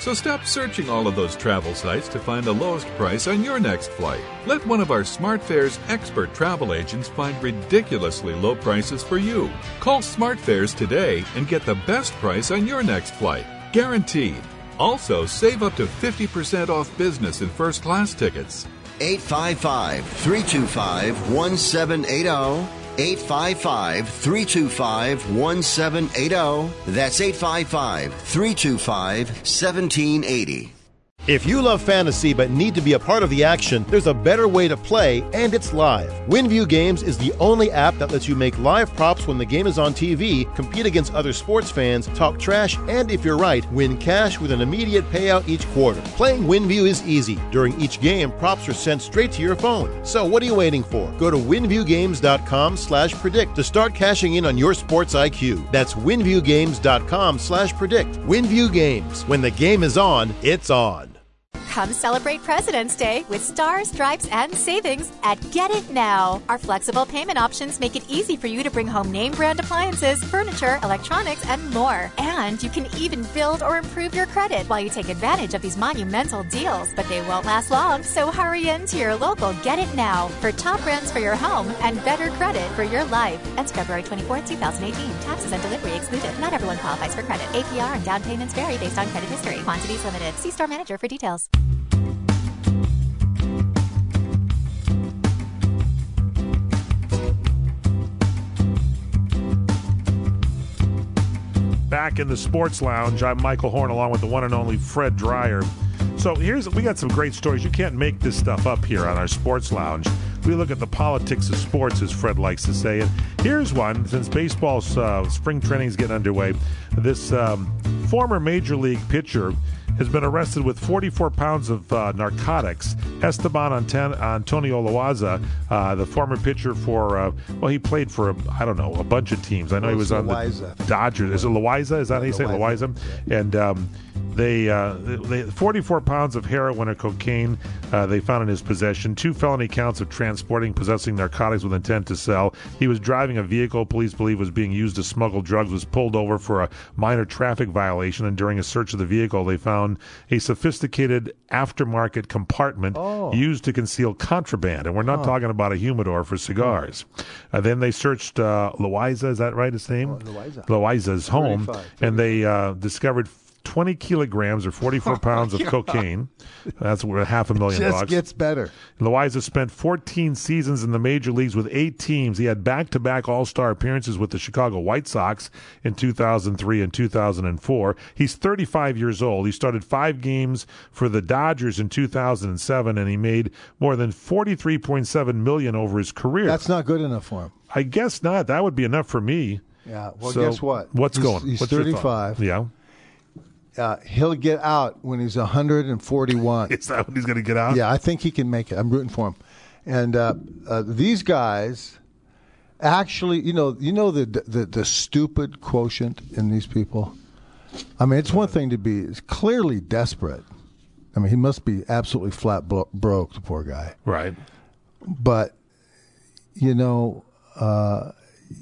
So stop searching all of those travel sites to find the lowest price on your next flight. Let one of our SmartFares expert travel agents find ridiculously low prices for you. Call SmartFares today and get the best price on your next flight. Guaranteed. Also, save up to fifty percent off business and first class tickets.
eight five five, three two five, one seven eight zero. eight five five, three two five, one seven eight zero. That's eight five five, three two five, one seven eight zero.
If you love fantasy but need to be a part of the action, there's a better way to play, and it's live. WinView Games is the only app that lets you make live props when the game is on T V, compete against other sports fans, talk trash, and if you're right, win cash with an immediate payout each quarter. Playing WinView is easy. During each game, props are sent straight to your phone. So what are you waiting for? Go to winviewgames.com slash predict to start cashing in on your sports I Q. That's winviewgames.com slash predict. WinView Games. When the game is on, it's on.
Come celebrate President's Day with stars, stripes, and savings at Get It Now. Our flexible payment options make it easy for you to bring home name brand appliances, furniture, electronics, and more. And you can even build or improve your credit while you take advantage of these monumental deals. But they won't last long, so hurry into your local Get It Now for top brands for your home and better credit for your life. Ends February twenty-fourth, twenty eighteen. Taxes and delivery excluded. Not everyone qualifies for credit. A P R and down payments vary based on credit history. Quantities limited. See store manager for details.
Back in the Sports Lounge, I'm Michael Horn along with the one and only Fred Dreyer. So here's we got some great stories. You can't make this stuff up here on our Sports Lounge. We look at the politics of sports, as Fred likes to say. And here's one, since baseball's uh, spring training is getting underway, this um, former Major League pitcher has been arrested with forty-four pounds of uh, narcotics. Esteban Anton- Antonio Loaiza, uh, the former pitcher for, uh, well, he played for, I don't know, a bunch of teams. I know
Well,
he was
it's
on
Loaiza.
the Dodgers. Is it Loaiza? Is that how you say it? Loaiza? And um, they, uh, they, forty-four pounds of heroin or cocaine uh, they found in his possession. Two felony counts of transporting, possessing narcotics with intent to sell. He was driving a vehicle police believe was being used to smuggle drugs, was pulled over for a minor traffic violation, and during a search of the vehicle, they found a sophisticated aftermarket compartment
Oh.
used to conceal contraband. And we're not
Oh.
talking about a humidor for cigars. Uh, then they searched uh, Loaiza, is that right, his name?
Oh, Loaiza.
Loaiza's home,
thirty-five,
and they uh, discovered twenty kilograms or forty-four pounds of
God.
cocaine. That's worth half a million
Just
bucks.
gets better.
Loaiza spent fourteen seasons in the major leagues with eight teams. He had back-to-back All-Star appearances with the Chicago White Sox in two thousand three and two thousand four. He's thirty-five years old. He started five games for the Dodgers in two thousand seven, and he made more than forty-three point seven million dollars over his career.
That's not good enough for him.
I guess not. That would be enough for me.
Yeah. Well,
So,
guess what?
What's
He's-
going?
He's
What's your thought?
thirty-five.
Yeah.
Uh, he'll get out when he's one hundred forty-one.
Is that when he's going to get out?
Yeah, I think he can make it. I'm rooting for him. And uh, uh, these guys, actually, you know, you know the, the the stupid quotient in these people. I mean, it's one thing to be clearly desperate. I mean, he must be absolutely flat bro- broke, the poor guy.
Right.
But you know, uh,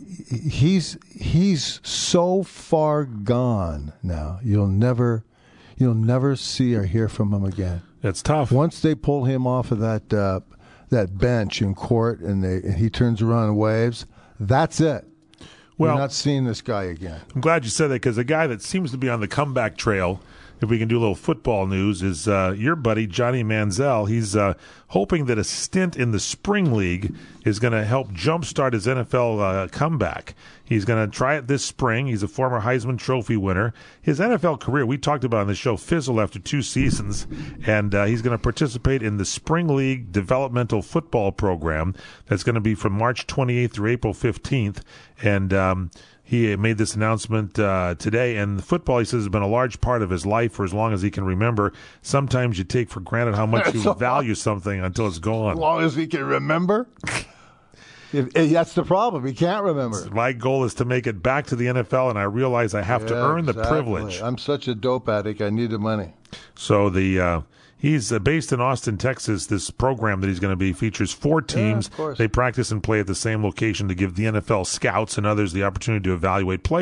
he's he's so far gone now. You'll never you'll never see or hear from him again.
It's tough.
Once they pull him off of that uh, that bench in court and they and he turns around and waves, that's it.
Well,
You're not seeing this guy again.
I'm glad you said that because a guy that seems to be on the comeback trail, if we can do a little football news, is uh, your buddy Johnny Manziel. He's uh, hoping that a stint in the spring league is going to help jumpstart his N F L uh, comeback. He's going to try it this spring. He's a former Heisman Trophy winner. His N F L career, we talked about on the show, fizzled after two seasons, and uh, he's going to participate in the Spring League developmental football program that's going to be from March twenty-eighth through April fifteenth, and um, he made this announcement uh, today, and football, he says, has been a large part of his life for as long as he can remember. Sometimes you take for granted how much you
So-
value something until it's gone.
As long as he can remember. If, if that's the problem. He can't remember.
My goal is to make it back to the N F L, and I realize I have to
Yeah,
earn the
exactly.
privilege.
I'm such a dope addict. I need the money.
So the uh, he's uh, based in Austin, Texas. This program that he's going to be features four teams.
of course.
They practice and play at the same location to give the N F L scouts and others the opportunity to evaluate players.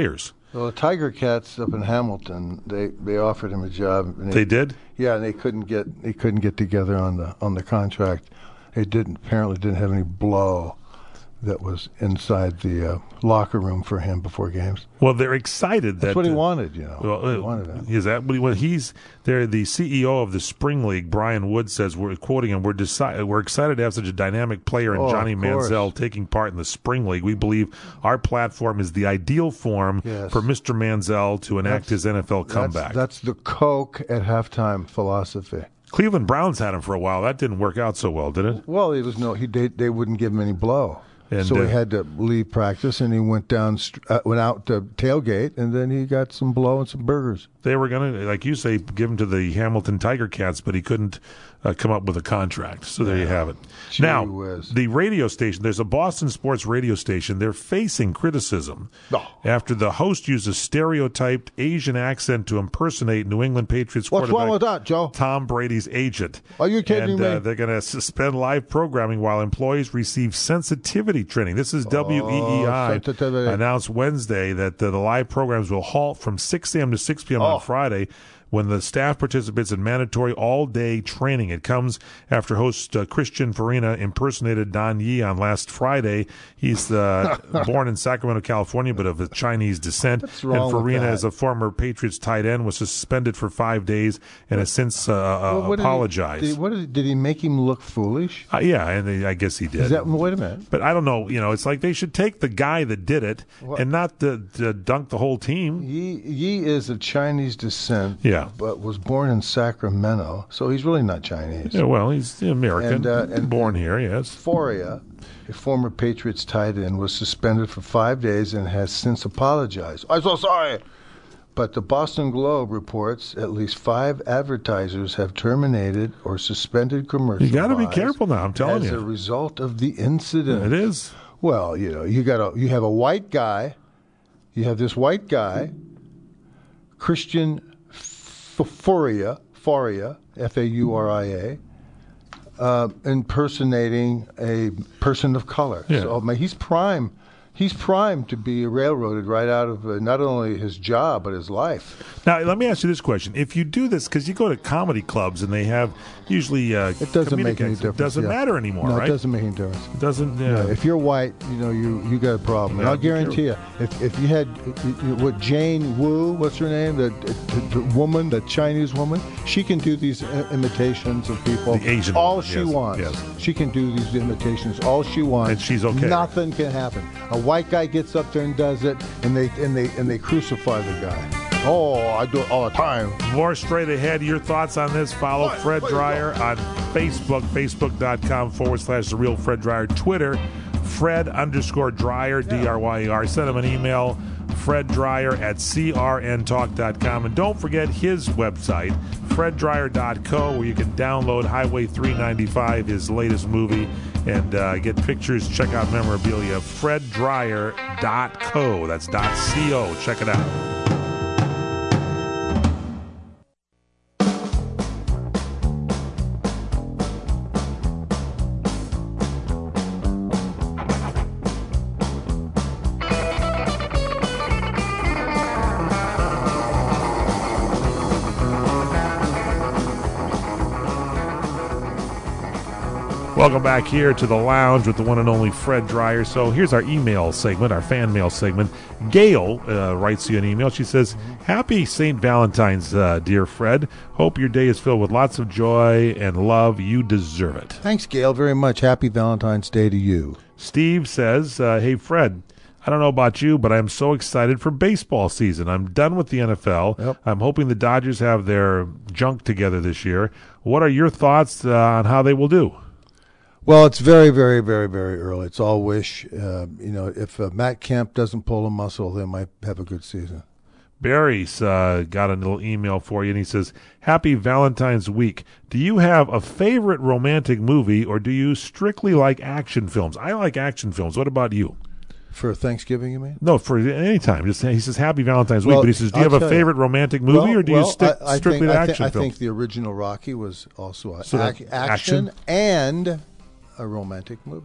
Well, the Tiger Cats up in Hamilton, they, they offered him a job. And
They did?
Yeah, and they couldn't get they couldn't get together on the on the contract. They didn't apparently didn't have any blow that was inside the uh, locker room for him before games.
Well, they're excited.
That's
that,
what he
uh,
wanted, you know.
Well,
he wanted that.
Is that what he, well, he's there? The C E O of the Spring League, Brian Wood, says, we're quoting him, we're, deci- we're excited to have such a dynamic player in
Oh,
Johnny
of course.
Manziel taking part in the Spring League. We believe our platform is the ideal form
Yes.
for Mister Manziel to enact
That's-
his N F L comeback.
That's, that's the Coke at halftime philosophy.
Cleveland Browns had him for a while. That didn't work out so well, did it?
Well, it was no. He they, they wouldn't give him any blow,
And,
so
uh,
he had to leave practice, and he went down, str- uh, went out to tailgate, and then he got some blow and some burgers.
They were going to, like you say, give him to the Hamilton Tiger Cats, but he couldn't uh, come up with a contract. So there you have it.
Gee
now,
whiz.
the radio station, there's a Boston sports radio station. They're facing criticism
Oh.
after the host used a stereotyped Asian accent to impersonate New England Patriots
What's
quarterback
wrong with that, Joe?
Tom Brady's agent.
Are you kidding
and,
me?
Uh, they're going to suspend live programming while employees receive sensitivity training. This is W E E I
Oh, sensitivity.
announced Wednesday that uh, the live programs will halt from six a.m. to six p.m.
Oh.
on Friday when the staff participates in mandatory all-day training. It comes after host uh, Christian Farina impersonated Don Yi on last Friday. He's uh, born in Sacramento, California, but of Chinese descent.
What's wrong
and
with
Farina,
that?
as a former Patriots tight end, was suspended for five days and has since uh,
Well,
uh,
what did he-
apologized.
Did he, what did, he, did he make him look foolish?
Uh, yeah, and they, I guess he did.
Is that wait a minute?
But I don't know. You know, it's like they should take the guy that did it
What?
and not the, the dunk the whole team.
Yi, Yi is of Chinese descent,
Yeah.
but was born in Sacramento, so he's really not Chinese.
Yeah, well, he's American,
And, uh, and-
born here. Yes.
Foria, a former Patriots tight end, was suspended for five days and has since apologized. I'm so sorry. But the Boston Globe reports at least five advertisers have terminated or suspended commercial
You got to be
buys
careful now. I'm telling
as
you.
a result of the incident.
It is.
Well, you know, you got a you have a white guy, you have this white guy, Christian Faria, Faria, F A U R I A, uh, impersonating a person of color.
Yeah.
So I mean, he's prime. He's primed to be railroaded right out of uh, not only his job but his life.
Now, let me ask you this question: if you do this, because you go to comedy clubs and they have usually uh,
It doesn't
comedic
make any
acts,
difference.
It doesn't
yeah.
matter anymore,
no,
right?
it doesn't make any difference.
It doesn't.
Yeah,
Yeah.
if you're white, you know you you got a problem. And
Yeah,
I'll
be
guarantee you, if if you had uh, uh, what Jane Wu, what's her name, the, the, the woman, the Chinese woman, she can do these i- imitations of people.
The Asian
all
woman,
she
yes,
wants.
yes.
She can do these imitations all she wants,
And she's okay.
Nothing can happen. A white guy gets up there and does it, and they and they and they crucify the guy. Oh, I do it all the time.
More straight ahead. Your thoughts on this? Follow Fred Dreyer on Facebook, facebook.com forward slash The Real Fred Dreyer. Twitter, Fred underscore Dreyer, D R Y E R. Send him an email, Fred Dreyer at C R N talk dot com. And don't forget his website, fred dreyer dot co, where you can download Highway three ninety-five, his latest movie, and uh, get pictures, check out memorabilia, fred dreyer dot co. That's .co. Check it out. Welcome back here to the lounge with the one and only Fred Dreyer. So here's our email segment, our fan mail segment. Gail uh, writes you an email. She says, "Happy Saint Valentine's, uh, dear Fred. Hope your day is filled with lots of joy and love. You deserve it."
Thanks, Gail, very much. Happy Valentine's Day to you.
Steve says, uh, "Hey, Fred, I don't know about you, but I'm so excited for baseball season. I'm done with the N F L.
Yep.
I'm hoping the Dodgers have their junk together this year. What are your thoughts uh, on how they will do?"
Well, it's very, very, very, very early. It's all wish. Uh, you know, if uh, Matt Kemp doesn't pull a muscle, they might have a good season.
Barry's uh, got a little email for you, and he says, "Happy Valentine's week. Do you have a favorite romantic movie, or do you strictly like action films?" I like action films. What about you?
For Thanksgiving, you mean?
No, for any time. Just he says, "Happy Valentine's week,"
Well,
but he says, "Do you
I'll
have a
tell you.
favorite romantic movie,
Well,
or do you
well,
stick
I, I
strictly
think,
to
I thi-
action
I
films?"
think the original Rocky was also a
So that-
ac- action,
action?
and a romantic movie.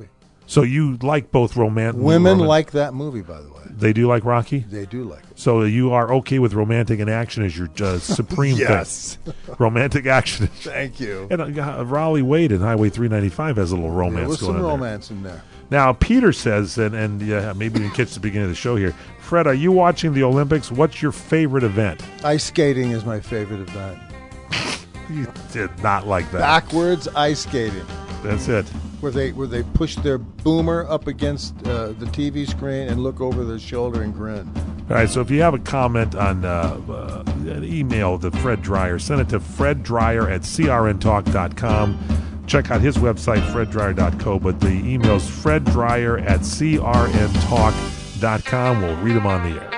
So you like both romantic...
Women
roman-
like that movie, by the way.
They do like Rocky?
They do like it.
So you are okay with romantic and action as your uh, supreme
Yes.
thing. Romantic action.
Thank you.
And uh, Raleigh Wade in Highway three ninety-five has a little romance
There was
going
some
on
romance in there.
Now, Peter says, and, and yeah, maybe you can catch the beginning of the show here, Fred, are you watching the Olympics? What's your favorite event?
Ice skating is my favorite event.
You did not like that.
Backwards ice skating.
That's it.
Where they where they push their boomer up against uh, the T V screen and look over their shoulder and grin.
All right, so if you have a comment on uh, uh, an email to Fred Dreyer, send it to Fred Dreyer at c r n talk dot com. Check out his website, fred dreyer dot co, but the email's Fred Dreyer at c r n talk dot com. We'll read them on the air.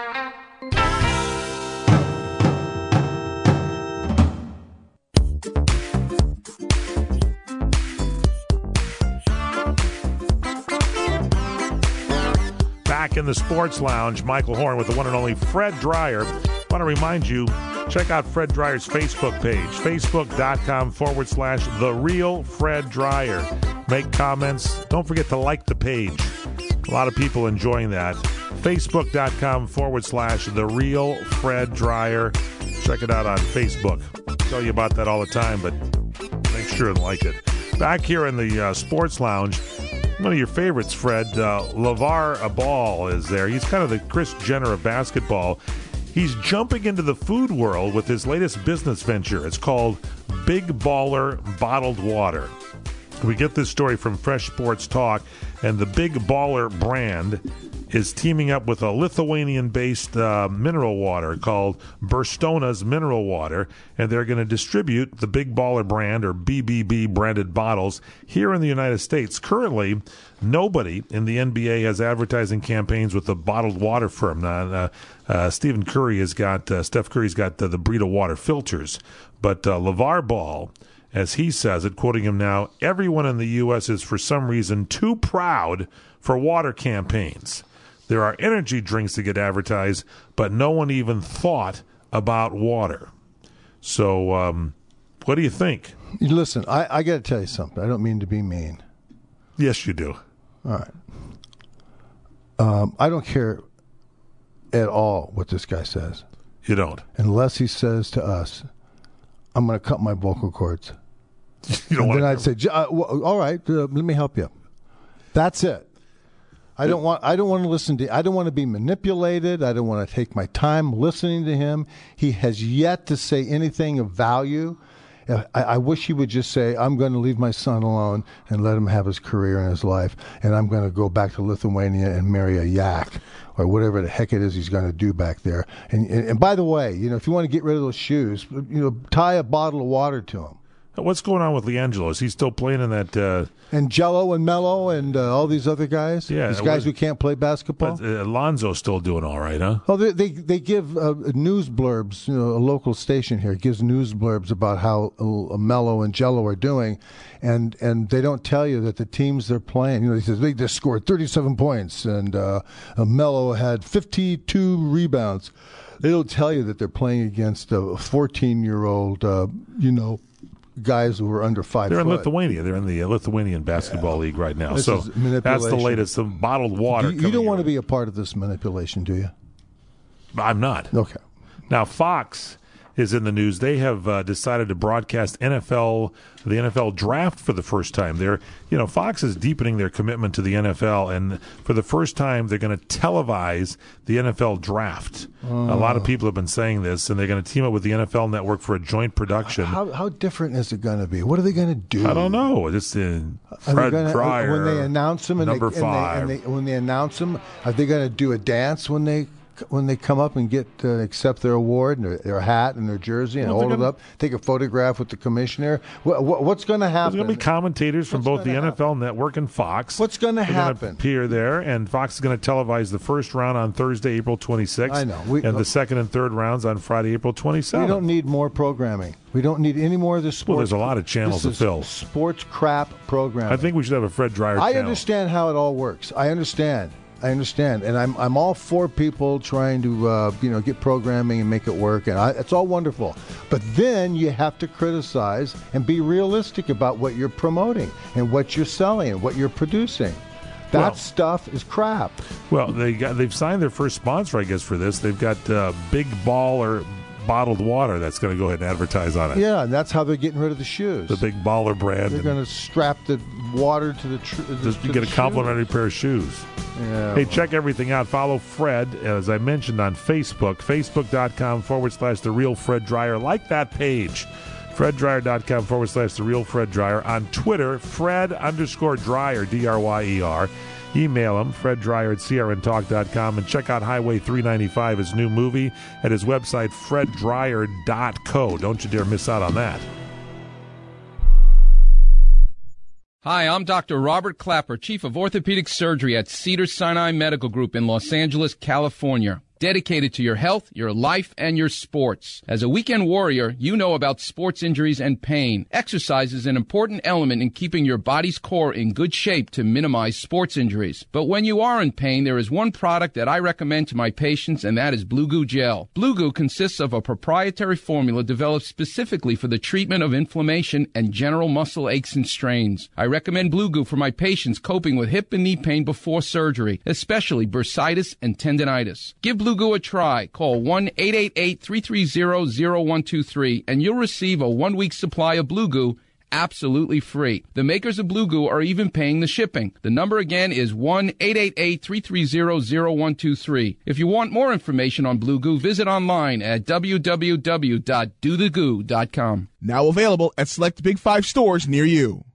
Back in the Sports Lounge, Michael Horn with the one and only Fred Dreyer. I want to remind you, check out Fred Dreyer's Facebook page, facebook.com forward slash The Real Fred Dreyer. Make comments. Don't forget to like the page. A lot of people enjoying that. Facebook.com forward slash The Real Fred Dreyer. Check it out on Facebook. I tell you about that all the time, but make sure and like it. Back here in the uh, Sports Lounge, one of your favorites, Fred, uh, LeVar Ball is there. He's kind of the Kris Jenner of basketball. He's jumping into the food world with his latest business venture. It's called Big Baller Bottled Water. We get this story from Fresh Sports Talk, and the Big Baller brand is teaming up with a Lithuanian-based uh, mineral water called Birstonas Mineral Water, and they're going to distribute the Big Baller brand, or B B B branded bottles, here in the United States. Currently, nobody in the N B A has advertising campaigns with the bottled water firm. Now, uh, uh, Stephen Curry has got, uh, Steph Curry's got uh, the Brita water filters, but uh, LeVar Ball, as he says it, quoting him now, everyone in the U S is for some reason too proud for water campaigns. There are energy drinks that get advertised, but no one even thought about water. So, um, what do you think?
Listen, I, I got to tell you something. I don't mean to be mean.
Yes, you do.
All right. Um, I don't care at all what this guy says.
You don't?
Unless he says to us, I'm going to cut my vocal cords.
You don't
and then
wanna...
I'd say, uh, well, all right, uh, let me help you. That's it. I don't want. I don't want to listen to. I don't want to be manipulated. I don't want to take my time listening to him. He has yet to say anything of value. I, I wish he would just say, "I'm going to leave my son alone and let him have his career and his life, and I'm going to go back to Lithuania and marry a yak or whatever the heck it is he's going to do back there." And, and and by the way, you know, if you want to get rid of those shoes, you know, tie a bottle of water to him.
What's going on with LiAngelo? Is he still playing in that? Uh...
And Jello and Mello and uh, all these other guys?
Yeah.
These guys who can't play basketball?
But, uh, Alonzo's still doing all right, huh?
Oh, they they, they give uh, news blurbs, you know, a local station here gives news blurbs about how uh, Mello and Jello are doing, and and they don't tell you that the teams they're playing, you know, he says they just scored thirty-seven points, and uh, uh, Mello had fifty-two rebounds. They don't tell you that they're playing against a fourteen-year-old, uh, you know, guys who were under five
They're
foot.
in Lithuania. They're in the uh, Lithuanian basketball yeah. league right now.
This
so that's the latest. The bottled water.
You, you don't want to be a part of this manipulation, do you?
I'm not.
Okay.
Now, Fox is in the news. They have uh, decided to broadcast N F L, the N F L draft for the first time. They're, you know, Fox is deepening their commitment to the N F L, and for the first time, they're going to televise the N F L draft. Oh. A lot of people have been saying this, and they're going to team up with the N F L Network for a joint production.
How, how different is it going to be? What are they going to do?
I don't know. It's in Fred
gonna,
Dreyer,
when they announce them, and
number
they,
five.
And they, and they, when they announce them, are they going to do a dance when they? When they come up and get uh, accept their award and their, their hat and their jersey and well, hold gonna, it up, take a photograph with the commissioner. What, what, what's going to happen?
There's going to be commentators from
what's
both the happen? N F L Network and Fox.
What's going to happen?
Appear there, and Fox is going to televise the first round on Thursday, April twenty-sixth.
I know. We,
and
uh,
the second and third rounds on Friday, April twenty-seventh.
We don't need more programming. We don't need any more of this sports.
Well, there's a lot of channels
this
to fill.
Sports crap programming.
I think we should have a Fred Dreyer
I
channel.
understand how it all works. I understand. I understand, and I'm I'm all for people trying to uh, you know get programming and make it work, and I, it's all wonderful. But then you have to criticize and be realistic about what you're promoting and what you're selling and what you're producing. That
Well-
stuff is crap.
Well, they got they've signed their first sponsor, I guess, for this. They've got uh, Big Baller bottled water that's going to go ahead and advertise on it.
Yeah, and that's how they're getting rid of the shoes.
The Big Baller brand.
They're
and
going to strap the water to the. Tr-
just
to
you get
the
a complimentary pair of shoes.
Yeah.
Hey, check everything out. Follow Fred, as I mentioned, on Facebook, facebook.com forward slash The Real Fred Dryer. Like that page. FredDryer.com forward slash The Real Fred Dryer. On Twitter, Fred underscore Dryer, D R Y E R. Email him, Fred Dryer at C R N talk dot com, and check out Highway three ninety-five, his new movie, at his website, fred dryer dot co. Don't you dare miss out on that.
Hi, I'm Doctor Robert Clapper, Chief of Orthopedic Surgery at Cedars-Sinai Medical Group in Los Angeles, California. Dedicated to your health, your life, and your sports. As a weekend warrior, you know about sports injuries and pain. Exercise is an important element in keeping your body's core in good shape to minimize sports injuries. But when you are in pain, there is one product that I recommend to my patients, and that is Blue Goo Gel. Blue Goo consists of a proprietary formula developed specifically for the treatment of inflammation and general muscle aches and strains. I recommend Blue Goo for my patients coping with hip and knee pain before surgery, especially bursitis and tendinitis. Give Blue Goo a try. Call one eight eight eight, three three zero, zero one two three and you'll receive a one-week supply of Blue Goo absolutely free. The makers of Blue Goo are even paying the shipping. The number again is one eight eight eight, three three zero, zero one two three. If you want more information on Blue Goo, visit online at w w w dot do the goo dot com.
Now available at select Big Five stores near you.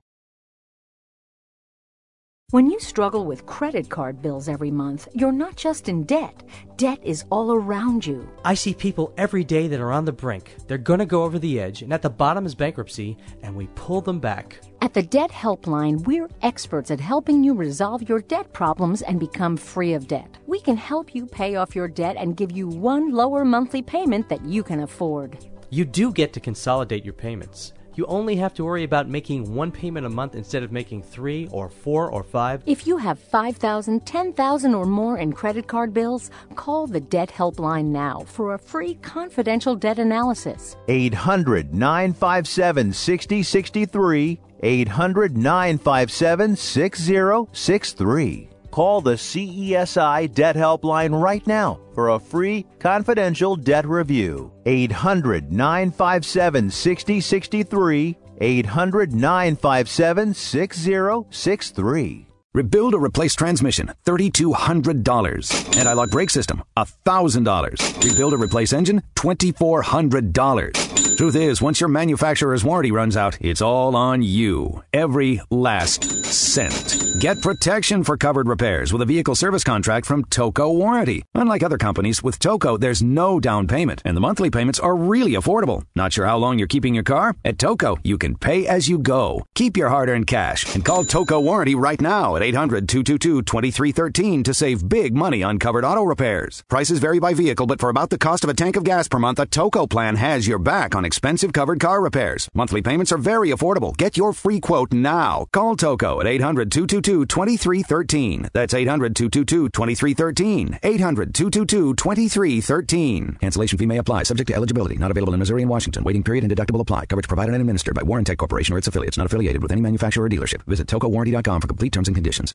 When you struggle with credit card bills every month, you're not just in debt. Debt is all around you.
I see people every day that are on the brink. They're going to go over the edge, and at the bottom is bankruptcy, and we pull them back.
At the Debt Helpline, we're experts at helping you resolve your debt problems and become free of debt. We can help you pay off your debt and give you one lower monthly payment that you can afford.
You do get to consolidate your payments. You only have to worry about making one payment a month instead of making three or four or five.
If you have five thousand dollars, ten thousand dollars or more in credit card bills, call the Debt Helpline now for a free confidential debt analysis.
eight hundred, nine five seven, six zero six three. eight hundred, nine five seven, six zero six three. Call the C E S I Debt Helpline right now for a free confidential debt review. eight hundred, nine five seven, six zero six three. eight hundred, nine five seven, six zero six three.
Rebuild or replace transmission, three thousand two hundred dollars. Anti-lock brake system, one thousand dollars. Rebuild or replace engine, two thousand four hundred dollars. Truth is, once your manufacturer's warranty runs out, it's all on you. Every last cent. Get protection for covered repairs with a vehicle service contract from Toco Warranty. Unlike other companies, with Toco, there's no down payment, and the monthly payments are really affordable. Not sure how long you're keeping your car? At Toco, you can pay as you go. Keep your hard-earned cash and call Toco Warranty right now at eight hundred, two two two, two three one three to save big money on covered auto repairs. Prices vary by vehicle, but for about the cost of a tank of gas per month, a Toco plan has your back on expensive covered car repairs. Monthly payments are very affordable. Get your free quote now. Call Toco at eight hundred, two two two, two three one three. That's eight hundred, two two two, two three one three. eight hundred, two two two, two three one three. Cancellation fee may apply, subject to eligibility. Not available in Missouri and Washington. Waiting period and deductible apply. Coverage provided and administered by Warrantech Corporation or its affiliates. Not affiliated with any manufacturer or dealership. Visit toco warranty dot com for complete terms and conditions.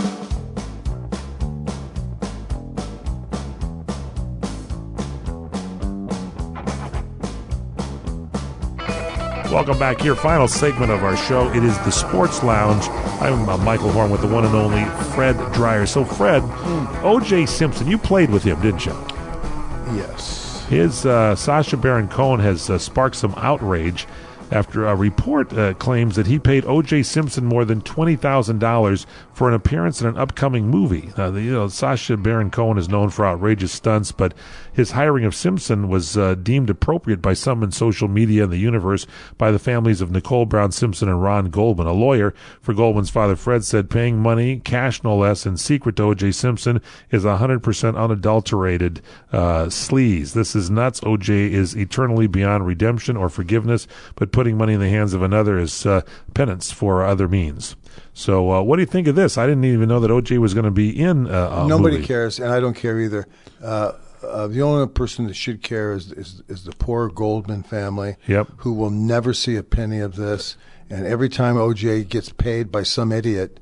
Welcome back here. Final segment of our show. It is the Sports Lounge. I'm uh, Michael Horn with the one and only Fred Dryer. So, Fred, mm. O J Simpson, you played with him, didn't you?
Yes.
His uh, Sacha Baron Cohen has uh, sparked some outrage after a report uh, claims that he paid O J Simpson more than twenty thousand dollars for an appearance in an upcoming movie. Uh, the, you know, Sacha Baron Cohen is known for outrageous stunts, but his hiring of Simpson was uh, deemed appropriate by some in social media and the universe by the families of Nicole Brown Simpson and Ron Goldman. A lawyer for Goldman's father, Fred, said paying money, cash no less, in secret to O J Simpson is one hundred percent unadulterated uh, sleaze. This is nuts. O J is eternally beyond redemption or forgiveness, but putting money in the hands of another is uh, penance for other means. So uh, what do you think of this? I didn't even know that O J was going to be in uh, a
Nobody
movie.
cares, and I don't care either. Uh, uh, the only person that should care is, is is the poor Goldman family,
yep.
who will never see a penny of this. And every time O J gets paid by some idiot,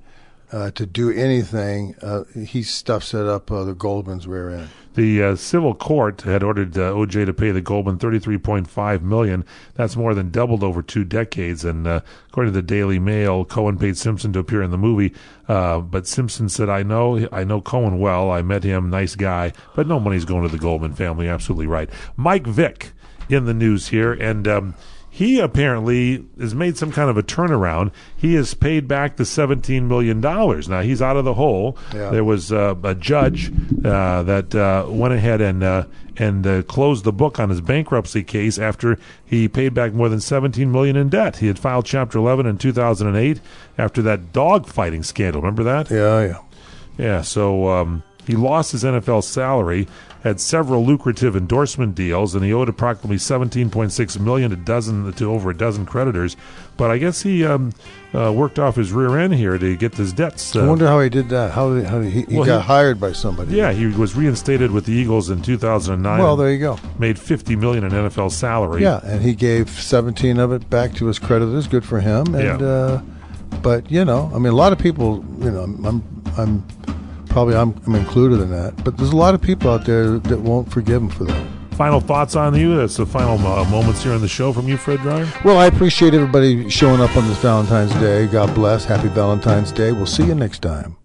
uh, to do anything, uh, he stuffs it up uh, the Goldman's rear end.
The uh, civil court had ordered uh, O J to pay the Goldman thirty-three point five million dollars. That's more than doubled over two decades. And uh, according to the Daily Mail, Cohen paid Simpson to appear in the movie. Uh, but Simpson said, I know I know Cohen well. I met him, nice guy. But no money's going to the Goldman family. Absolutely right. Mike Vick in the news here. And um, he apparently has made some kind of a turnaround. He has paid back the seventeen million dollars. Now, he's out of the hole.
Yeah.
There was uh, a judge uh, that uh, went ahead and uh, and uh, closed the book on his bankruptcy case after he paid back more than seventeen million dollars in debt. He had filed Chapter eleven in two thousand eight after that dog fighting scandal. Remember that?
Yeah, yeah.
Yeah, so um, he lost his N F L salary, had several lucrative endorsement deals, and he owed approximately seventeen point six million dollars to dozen to over a dozen creditors. But I guess he um, uh, worked off his rear end here to get his debts. Uh,
I wonder how he did that. How did, how did he, he
well,
got
he,
hired by somebody?
Yeah, he was reinstated with the Eagles in two thousand nine.
Well, there you go.
Made fifty million dollars in N F L salary.
Yeah, and he gave seventeen of it back to his creditors. Good for him. And
yeah.
uh, but you know, I mean, a lot of people. You know, I'm I'm probably I'm, I'm included in that. But there's a lot of people out there that won't forgive him for that.
Final thoughts on you? That's the final uh, moments here in the show from you, Fred Dreyer.
Well, I appreciate everybody showing up on this Valentine's Day. God bless. Happy Valentine's Day. We'll see you next time.